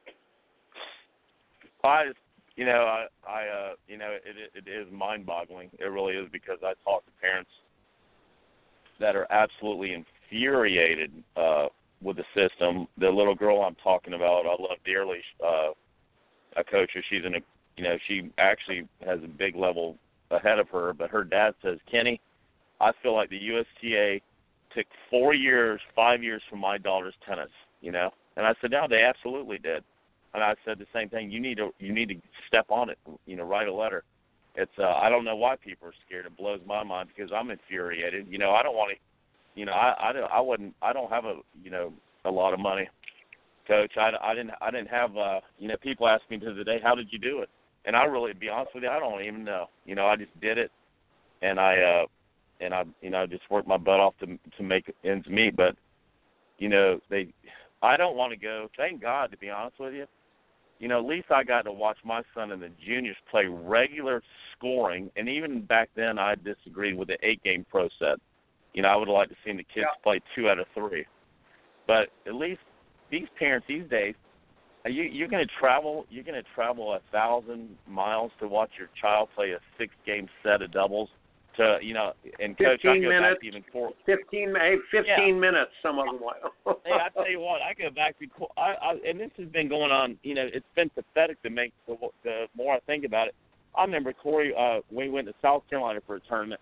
It is mind-boggling. It really is, because I talk to parents that are absolutely infuriated with the system. The little girl I'm talking about, I love dearly. I coach her. She actually has a big level ahead of her, but her dad says, Kenny, I feel like the USTA took 5 years from my daughter's tennis, And I said, no, they absolutely did. And I said the same thing. You need to step on it. Write a letter. It's I don't know why people are scared. It blows my mind because I'm infuriated. I don't want to. I don't have a lot of money, Coach. I didn't have people ask me to the day, how did you do it? And I really, to be honest with you, I don't even know. I just did it, and I just worked my butt off to make ends meet. But I don't want to go. Thank God, to be honest with you. You know, at least I got to watch my son in the juniors play regular scoring, and even back then I disagreed with the 8-game pro set. You know, I would have liked to see the kids play 2 out of 3. But at least these parents these days, you're going to travel. You're going to travel 1,000 miles to watch your child play a 6-game set of doubles. To, you know, and Coach, 15 I go minutes, back even 15 minutes, some of them. Hey, I tell you what, I go back to, and this has been going on, you know, it's been pathetic to make the more I think about it. I remember Corey, we went to South Carolina for a tournament,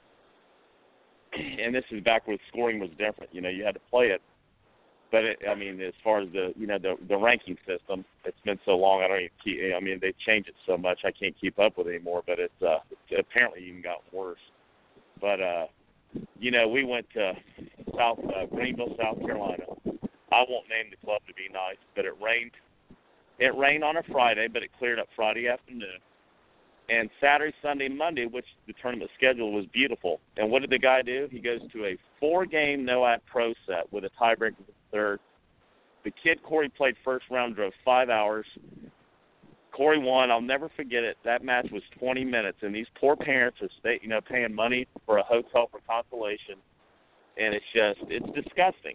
and this is back when scoring was different. You know, you had to play it. But, I mean, as far as the ranking system, it's been so long, I don't even keep, I mean, they change it so much, I can't keep up with it anymore, but it's apparently even gotten worse. But, you know, we went to Greenville, South Carolina. I won't name the club to be nice, but it rained. It rained on a Friday, but it cleared up Friday afternoon. And Saturday, Sunday, Monday, which the tournament schedule was beautiful. And what did the guy do? He goes to a 4-game no-ad pro set with a tiebreaker for the third. The kid Corey played first round, drove 5 hours. Corey won. I'll never forget it. That match was 20 minutes, and these poor parents are paying money for a hotel for consolation, and it's disgusting.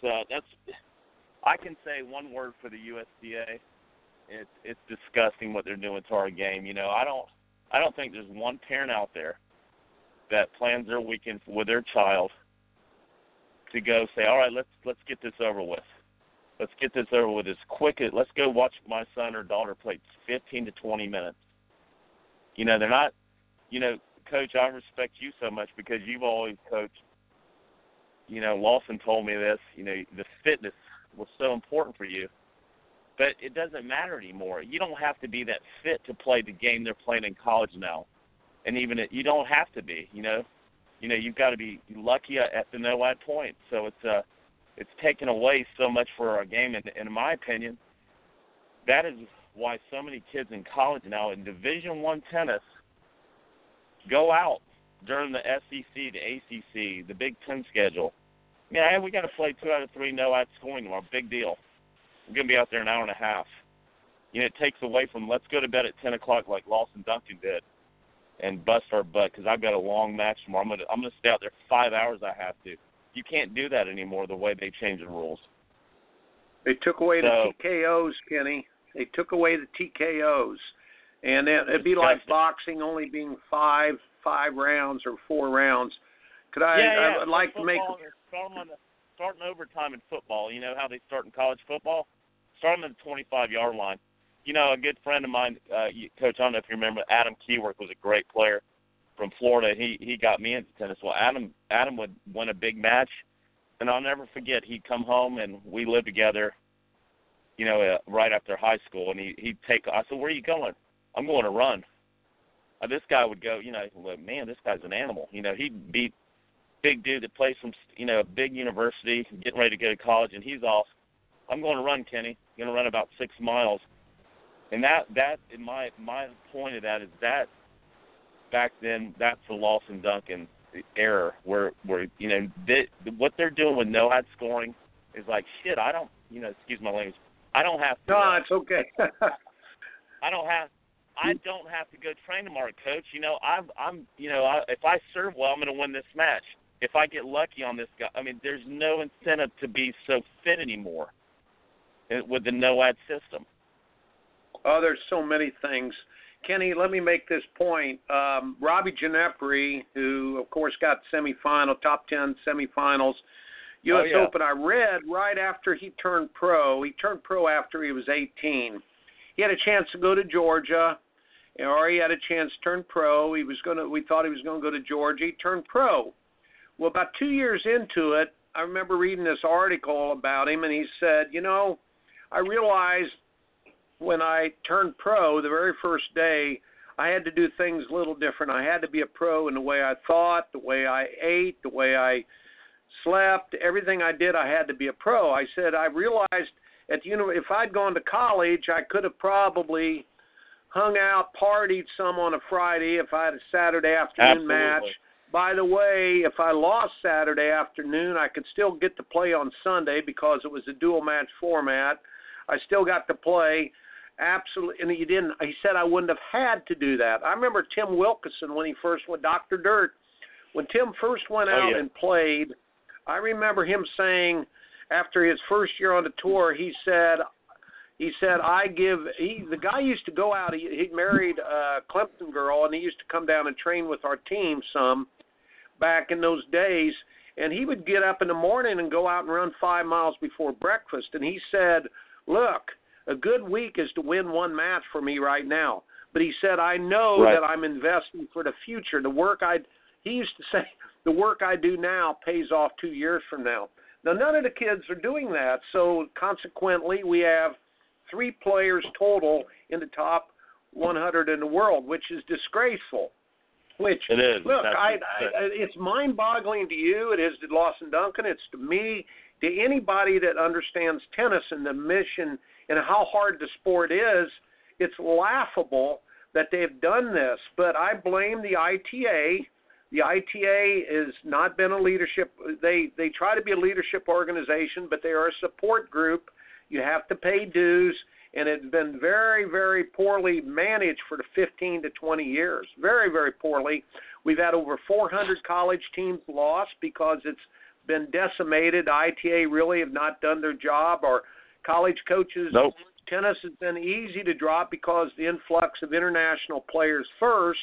I can say one word for the USTA. It's disgusting what they're doing to our game. You know, I don't think there's one parent out there that plans their weekend with their child to go say, all right, let's get this over with. Let's get this over with as quick as, let's go watch my son or daughter play 15 to 20 minutes. You know, they're not, you know, Coach, I respect you so much because you've always coached. You know, Lawson told me this, you know, the fitness was so important for you. But it doesn't matter anymore. You don't have to be that fit to play the game they're playing in college now. And even you don't have to be, you know. You know, you've got to be lucky at the no-ad point. So it's taken away so much for our game. And in my opinion, that is why so many kids in college now in Division I tennis go out during the SEC, the ACC, the Big Ten schedule. Yeah, we got to play 2 out of 3 no-ad scoring tomorrow. Big deal. We're going to be out there an hour and a half. You know, it takes away from let's go to bed at 10 o'clock like Lawson Duncan did and bust our butt because I've got a long match tomorrow. I'm going to stay out there 5 hours I have to. You can't do that anymore the way they changed the rules. They took away the TKOs, Kenny. They took away the TKOs. And it'd be like boxing only being 5 rounds or 4 rounds. I would like to make starting overtime in football. You know how they start in college football? Starting at the 25-yard line. You know, a good friend of mine, Coach, I don't know if you remember, Adam Keyworth was a great player from Florida. He got me into tennis. Well, Adam would win a big match, and I'll never forget, he'd come home, and we lived together, you know, right after high school, and he'd take – I said, where are you going? I'm going to run. This guy would go, you know, man, this guy's an animal. You know, he'd beat big dude that plays from, you know, a big university, getting ready to go to college, and he's off. I'm going to run, Kenny. I'm going to run about 6 miles. And that in my point of that is that back then, that's the Lawson Duncan error where you know, what they're doing with no-ad scoring is like, shit, I don't, you know, excuse my language, I don't have to. No, it's okay. I don't have to go train tomorrow, Coach. You know, I'm you know, if I serve well, I'm going to win this match. If I get lucky on this guy, I mean, there's no incentive to be so fit anymore with the no-ad system. Oh, there's so many things. Kenny, let me make this point. Robbie Ginepri, who, of course, got top 10 semifinals, U.S. Open, I read right after he turned pro. He turned pro after he was 18. He had a chance to go to Georgia, or he had a chance to turn pro. We thought he was going to go to Georgia. He turned pro. Well, about 2 years into it, I remember reading this article about him, and he said, you know, I realized when I turned pro the very first day, I had to do things a little different. I had to be a pro in the way I thought, the way I ate, the way I slept, everything I did, I had to be a pro. I said, I realized if I'd gone to college, I could have probably hung out, partied some on a Friday if I had a Saturday afternoon match, by the way, if I lost Saturday afternoon, I could still get to play on Sunday because it was a dual match format. I still got to play. Absolutely, and he didn't. He said I wouldn't have had to do that. I remember Tim Wilkeson when he first went, Dr. Dirt, when Tim first went out and played. I remember him saying after his first year on the tour, he said the guy used to go out. He married a Clemson girl, and he used to come down and train with our team some back in those days. And he would get up in the morning and go out and run 5 miles before breakfast. And he said, "Look, a good week is to win one match for me right now." But he said, "I know that I'm investing for the future. He used to say, the work I do now pays off 2 years from now." Now, none of the kids are doing that. So consequently, we have 3 players total in the top 100 in the world, which is disgraceful. Which, it is. Look, it's mind-boggling to you. It is to Lawson Duncan. It's to me, to anybody that understands tennis and the mission and how hard the sport is. It's laughable that they've done this. But I blame the ITA. The ITA has not been a leadership. They try to be a leadership organization, but they are a support group. You have to pay dues, and it's been very, very poorly managed for the 15 to 20 years. Very, very poorly. We've had over 400 college teams lost because it's been decimated. The ITA really have not done their job, or college coaches. Nope. Tennis has been easy to drop because the influx of international players first.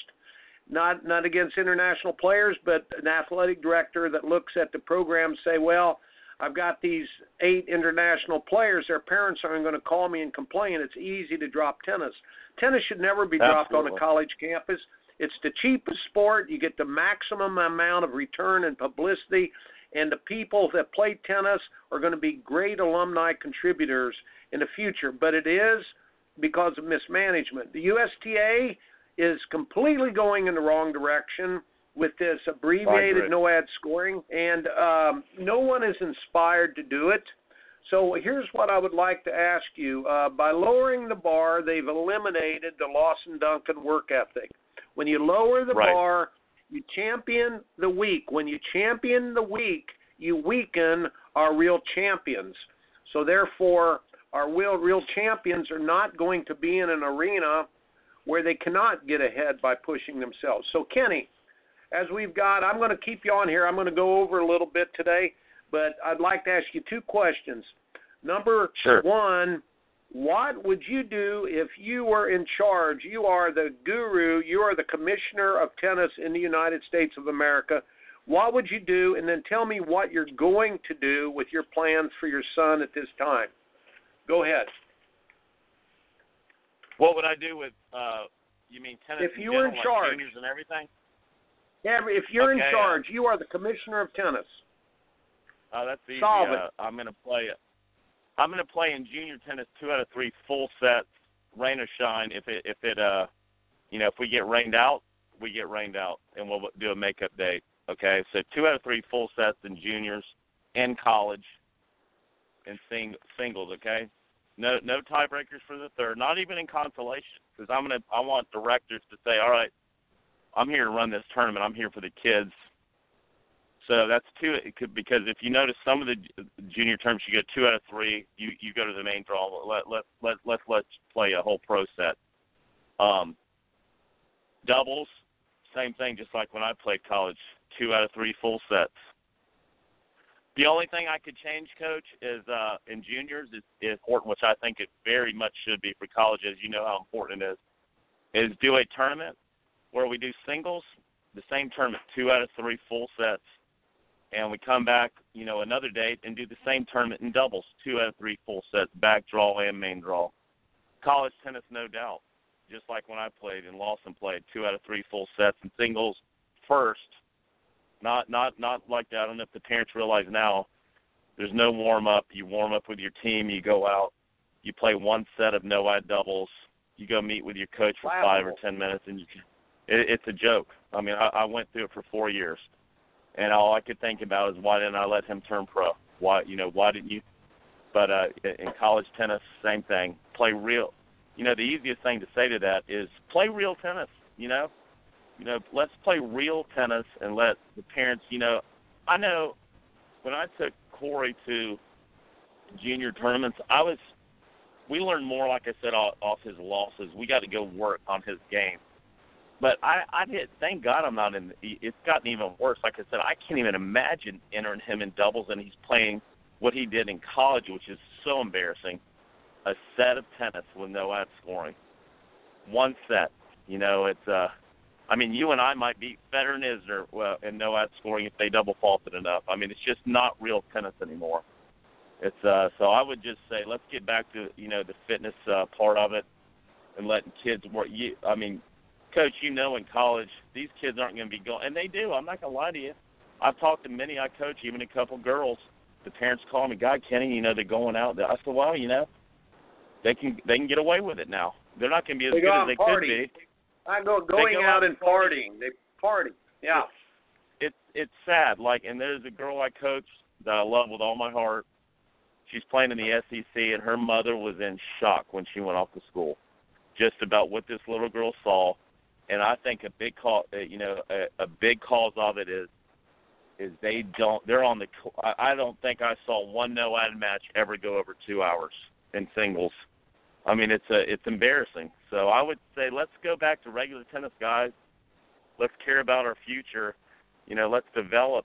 Not against international players, but an athletic director that looks at the program say, well, I've got these 8 international players. Their parents aren't going to call me and complain. It's easy to drop tennis. Tennis should never be dropped on a college campus. It's the cheapest sport. You get the maximum amount of return and publicity, and the people that play tennis are going to be great alumni contributors in the future. But it is because of mismanagement. The USTA is completely going in the wrong direction with this abbreviated no-ad scoring, and no one is inspired to do it. So here's what I would like to ask you. By lowering the bar, they've eliminated the Lawson Duncan work ethic. When you lower the bar, you champion the weak. When you champion the weak, you weaken our real champions. So therefore, our real champions are not going to be in an arena where they cannot get ahead by pushing themselves. So, Kenny, as we've got, I'm going to keep you on here. I'm going to go over a little bit today, but I'd like to ask you 2 questions. Number 1, what would you do if you were in charge? You are the guru. You are the commissioner of tennis in the United States of America. What would you do? And then tell me what you're going to do with your plans for your son at this time. Go ahead. What would I do with, you mean tennis if you were in charge, juniors and everything? Yeah, if you're in charge, you are the commissioner of tennis. Oh, that's easy. Solve it. I'm going to play it. I'm going to play in junior tennis 2 out of 3 full sets, rain or shine. If we get rained out, we get rained out, and we'll do a makeup date. Okay, so 2 out of 3 full sets in juniors and college and singles. Okay. No tiebreakers for the third, not even in consolation, because I want directors to say, all right, I'm here to run this tournament. I'm here for the kids. So that's 2. Because if you notice some of the junior terms, you get 2 out of 3. You go to the main draw. Let's play a whole pro set. Doubles, same thing. Just like when I played college, 2 out of 3 full sets. The only thing I could change, Coach, is in juniors is important, which I think it very much should be for colleges. You know how important it is do a tournament where we do singles, the same tournament, 2 out of 3 full sets, and we come back, another date and do the same tournament in doubles, 2 out of 3 full sets, back draw and main draw. College tennis, no doubt, just like when I played and Lawson played, 2 out of 3 full sets and singles first. Not like that. I don't know if the parents realize now there's no warm-up. You warm up with your team. You go out. You play 1 set of no-ad doubles. You go meet with your coach for 5 or 10 minutes, and it's a joke. I mean, I went through it for 4 years, and all I could think about is why didn't I let him turn pro? Why didn't you? But in college tennis, same thing. Play real. The easiest thing to say to that is play real tennis, let's play real tennis and let the parents, I know when I took Corey to junior tournaments, we learned more, like I said, off his losses. We got to go work on his game. But thank God I'm not it's gotten even worse. Like I said, I can't even imagine entering him in doubles, and he's playing what he did in college, which is so embarrassing, a set of tennis with no ad scoring. One set. It's, you and I might beat Federer and Isner in no ad scoring if they double faulted enough. It's just not real tennis anymore. It's so I would just say let's get back to, the fitness part of it and letting kids work. Coach, in college, these kids aren't going to be going, and they do. I'm not going to lie to you. I've talked to many I coach, even a couple girls. The parents call me, God, Kenny, they're going out. I said, well, they can get away with it now. They're not going to be as good as they could be. Going out and partying. They party. Yeah. It's sad. And there's a girl I coach that I love with all my heart. She's playing in the SEC, and her mother was in shock when she went off to school, just about what this little girl saw. And I think a big cause of it is they're on the. I don't think I saw one no ad match ever go over 2 hours in singles. It's embarrassing. So I would say let's go back to regular tennis, guys. Let's care about our future. Let's develop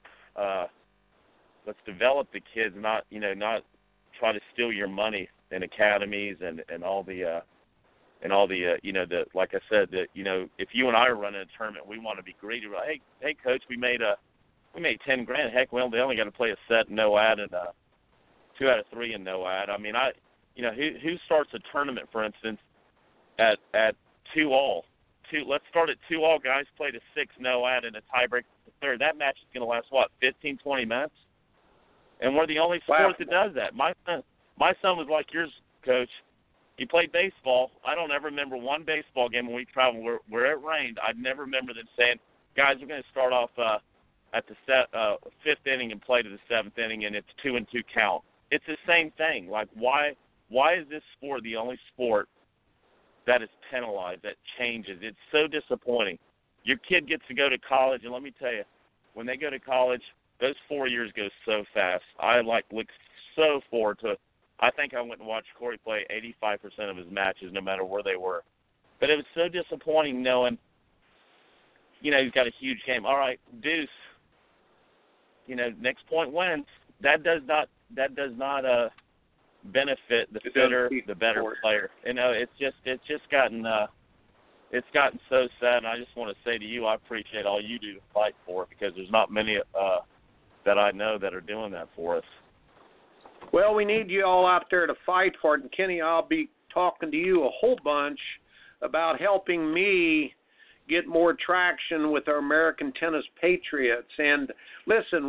the kids, not try to steal your money in academies and all the like I said, if you and I are running a tournament, we want to be greedy. Hey, coach, we made $10,000. Heck, we only got to play a set no ad and 2 out of 3 in no ad. Who starts a tournament, for instance, at 2-all? Let's start at 2-all. Guys play to 6 no ad and a tiebreak to the third. That match is going to last 15, 20 minutes, and we're the only sport that does that. My son was like yours, Coach. He played baseball. I don't ever remember one baseball game when we traveled where it rained. I never remember them saying, guys, we're going to start off at the 5th inning and play to the 7th inning, and it's 2-2 count. It's the same thing. Why is this sport the only sport that is penalized, that changes? It's so disappointing. Your kid gets to go to college, and let me tell you, when they go to college, those 4 years go so fast. I look so forward to it. I think I went and watched Corey play 85% of his matches, no matter where they were. But it was so disappointing knowing, he's got a huge game. All right, deuce. Next point wins. That does not benefit the fitter, the better player. It's just gotten so sad. And I just want to say to you, I appreciate all you do to fight for it, because there's not many that I know that are doing that for us. Well, we need you all out there to fight for it. And, Kenny, I'll be talking to you a whole bunch about helping me get more traction with our American Tennis Patriots. And, listen,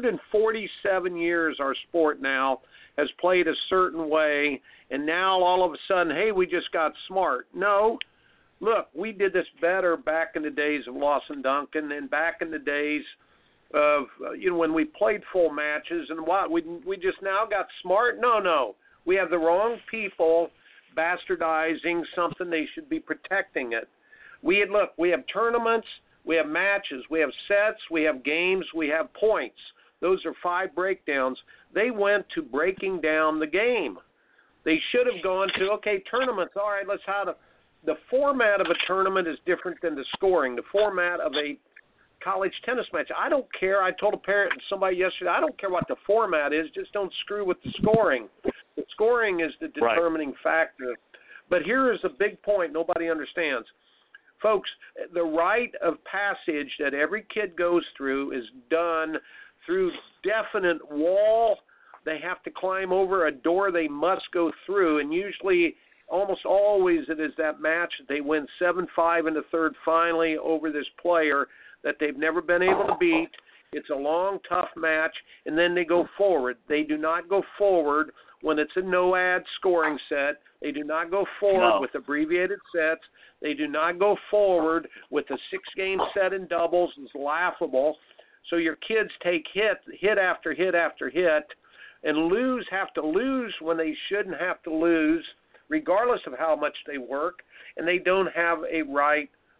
147 years our sport now has played a certain way, and now all of a sudden, hey, we just got smart. No. Look, we did this better back in the days of Lawson Duncan and back in the days of when we played full matches, and what we just now got smart. No, we have the wrong people bastardizing something they should be protecting it. We have tournaments, we have matches, we have sets, we have games, we have points. Those are 5 breakdowns. They went to breaking down the game. They should have gone to tournaments. All right, let's have the format of a tournament is different than the scoring. The format of a college tennis match. I don't care. I told somebody yesterday, I don't care what the format is, just don't screw with the scoring. The scoring is the determining factor. But here is a big point nobody understands. Folks, the rite of passage that every kid goes through is done through definite wall. They have to climb over a door they must go through, and usually, almost always, it is that match that they win 7-5 in the third finally over this player that they've never been able to beat. It's a long, tough match, and then they go forward. They do not go forward when it's a no-ad scoring set. They do not go forward with abbreviated sets. They do not go forward with a 6-game set in doubles. It's laughable. So your kids take hit after hit after hit, and have to lose when they shouldn't have to lose, regardless of how much they work, and they don't have a right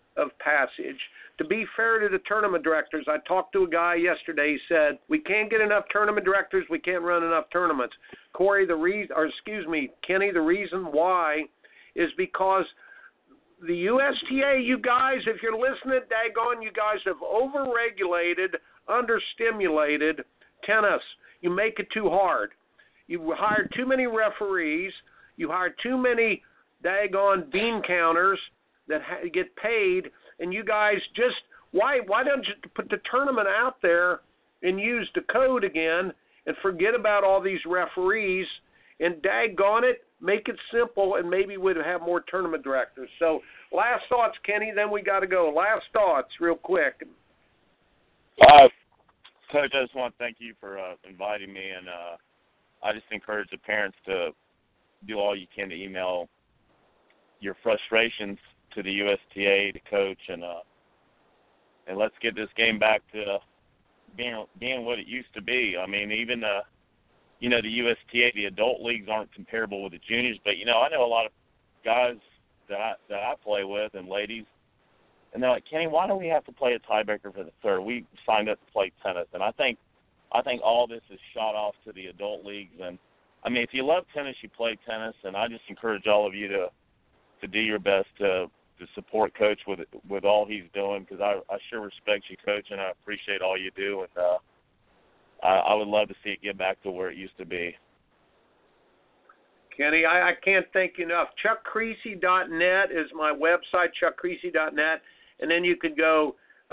of passage. To be fair to the tournament directors, I talked to a guy yesterday. He said, we can't get enough tournament directors. We can't run enough tournaments. Kenny, the reason why is because the USTA, you guys, if you're listening, daggone, you guys have overregulated, understimulated tennis. You make it too hard. You hire too many referees. You hire too many daggone bean counters that get paid. And you guys just, why don't you put the tournament out there and use the code again and forget about all these referees and daggone it, make it simple, and maybe we'd have more tournament directors. So last thoughts, Kenny, then we got to go. Last thoughts real quick. Coach, I just want to thank you for inviting me, and I just encourage the parents to do all you can to email your frustrations to the USTA, the coach, and let's get this game back to being what it used to be. I mean, even the USTA, the adult leagues aren't comparable with the juniors, but I know a lot of guys that I play with and ladies, and they're like, Kenny, why do we have to play a tiebreaker for the third? We signed up to play tennis, and I think all this is shot off to the adult leagues. And I mean, if you love tennis, you play tennis, and I just encourage all of you to do your best to support Coach with all he's doing, because I sure respect you, Coach, and I appreciate all you do. And I would love to see it get back to where it used to be. Kenny, I can't thank you enough. ChuckCreasy.net is my website, ChuckCreasy.net, and then you could go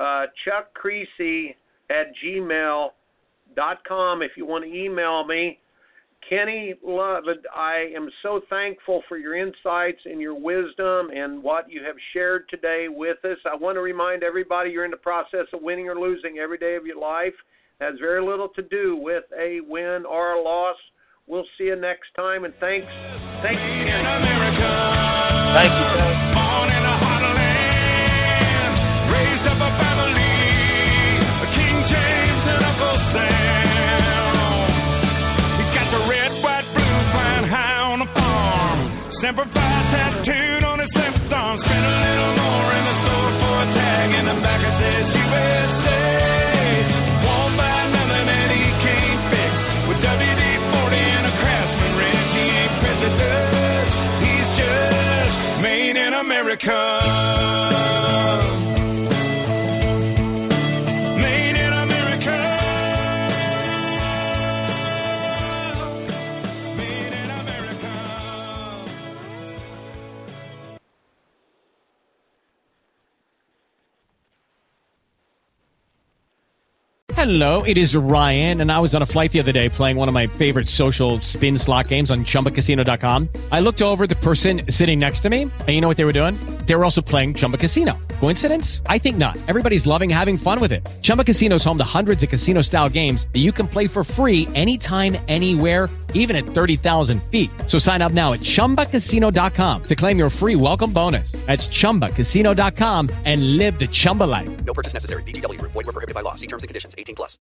ChuckCreasy@gmail.com if you want to email me. Kenny, I am so thankful for your insights and your wisdom and what you have shared today with us. I want to remind everybody you're in the process of winning or losing every day of your life. It has very little to do with a win or a loss. We'll see you next time, and thanks. Thank you, Kenny. Thank you, Coach. Born in a heartland, raised up a family, King James and Uncle Sam. He's got the red, white, blue, flying high on the farm. Semper Fi tattooed on his left arm. Spent a little more in the store for a tag, in the back it says USA. Won't buy nothing that he can't fix. With WD-40 and a Craftsman wrench, he ain't president. He's just made in America. Made in America. Made in America. Hello, it is Ryan, and I was on a flight the other day playing one of my favorite social spin slot games on ChumbaCasino.com. I looked over at the person sitting next to me, and you know what they were doing? They were also playing Chumba Casino. Coincidence? I think not. Everybody's loving having fun with it. Chumba Casino is home to hundreds of casino-style games that you can play for free anytime, anywhere, even at 30,000 feet. So sign up now at ChumbaCasino.com to claim your free welcome bonus. That's ChumbaCasino.com and live the Chumba life. No purchase necessary. VGW Group. Void where prohibited by law. See terms and conditions. 18+.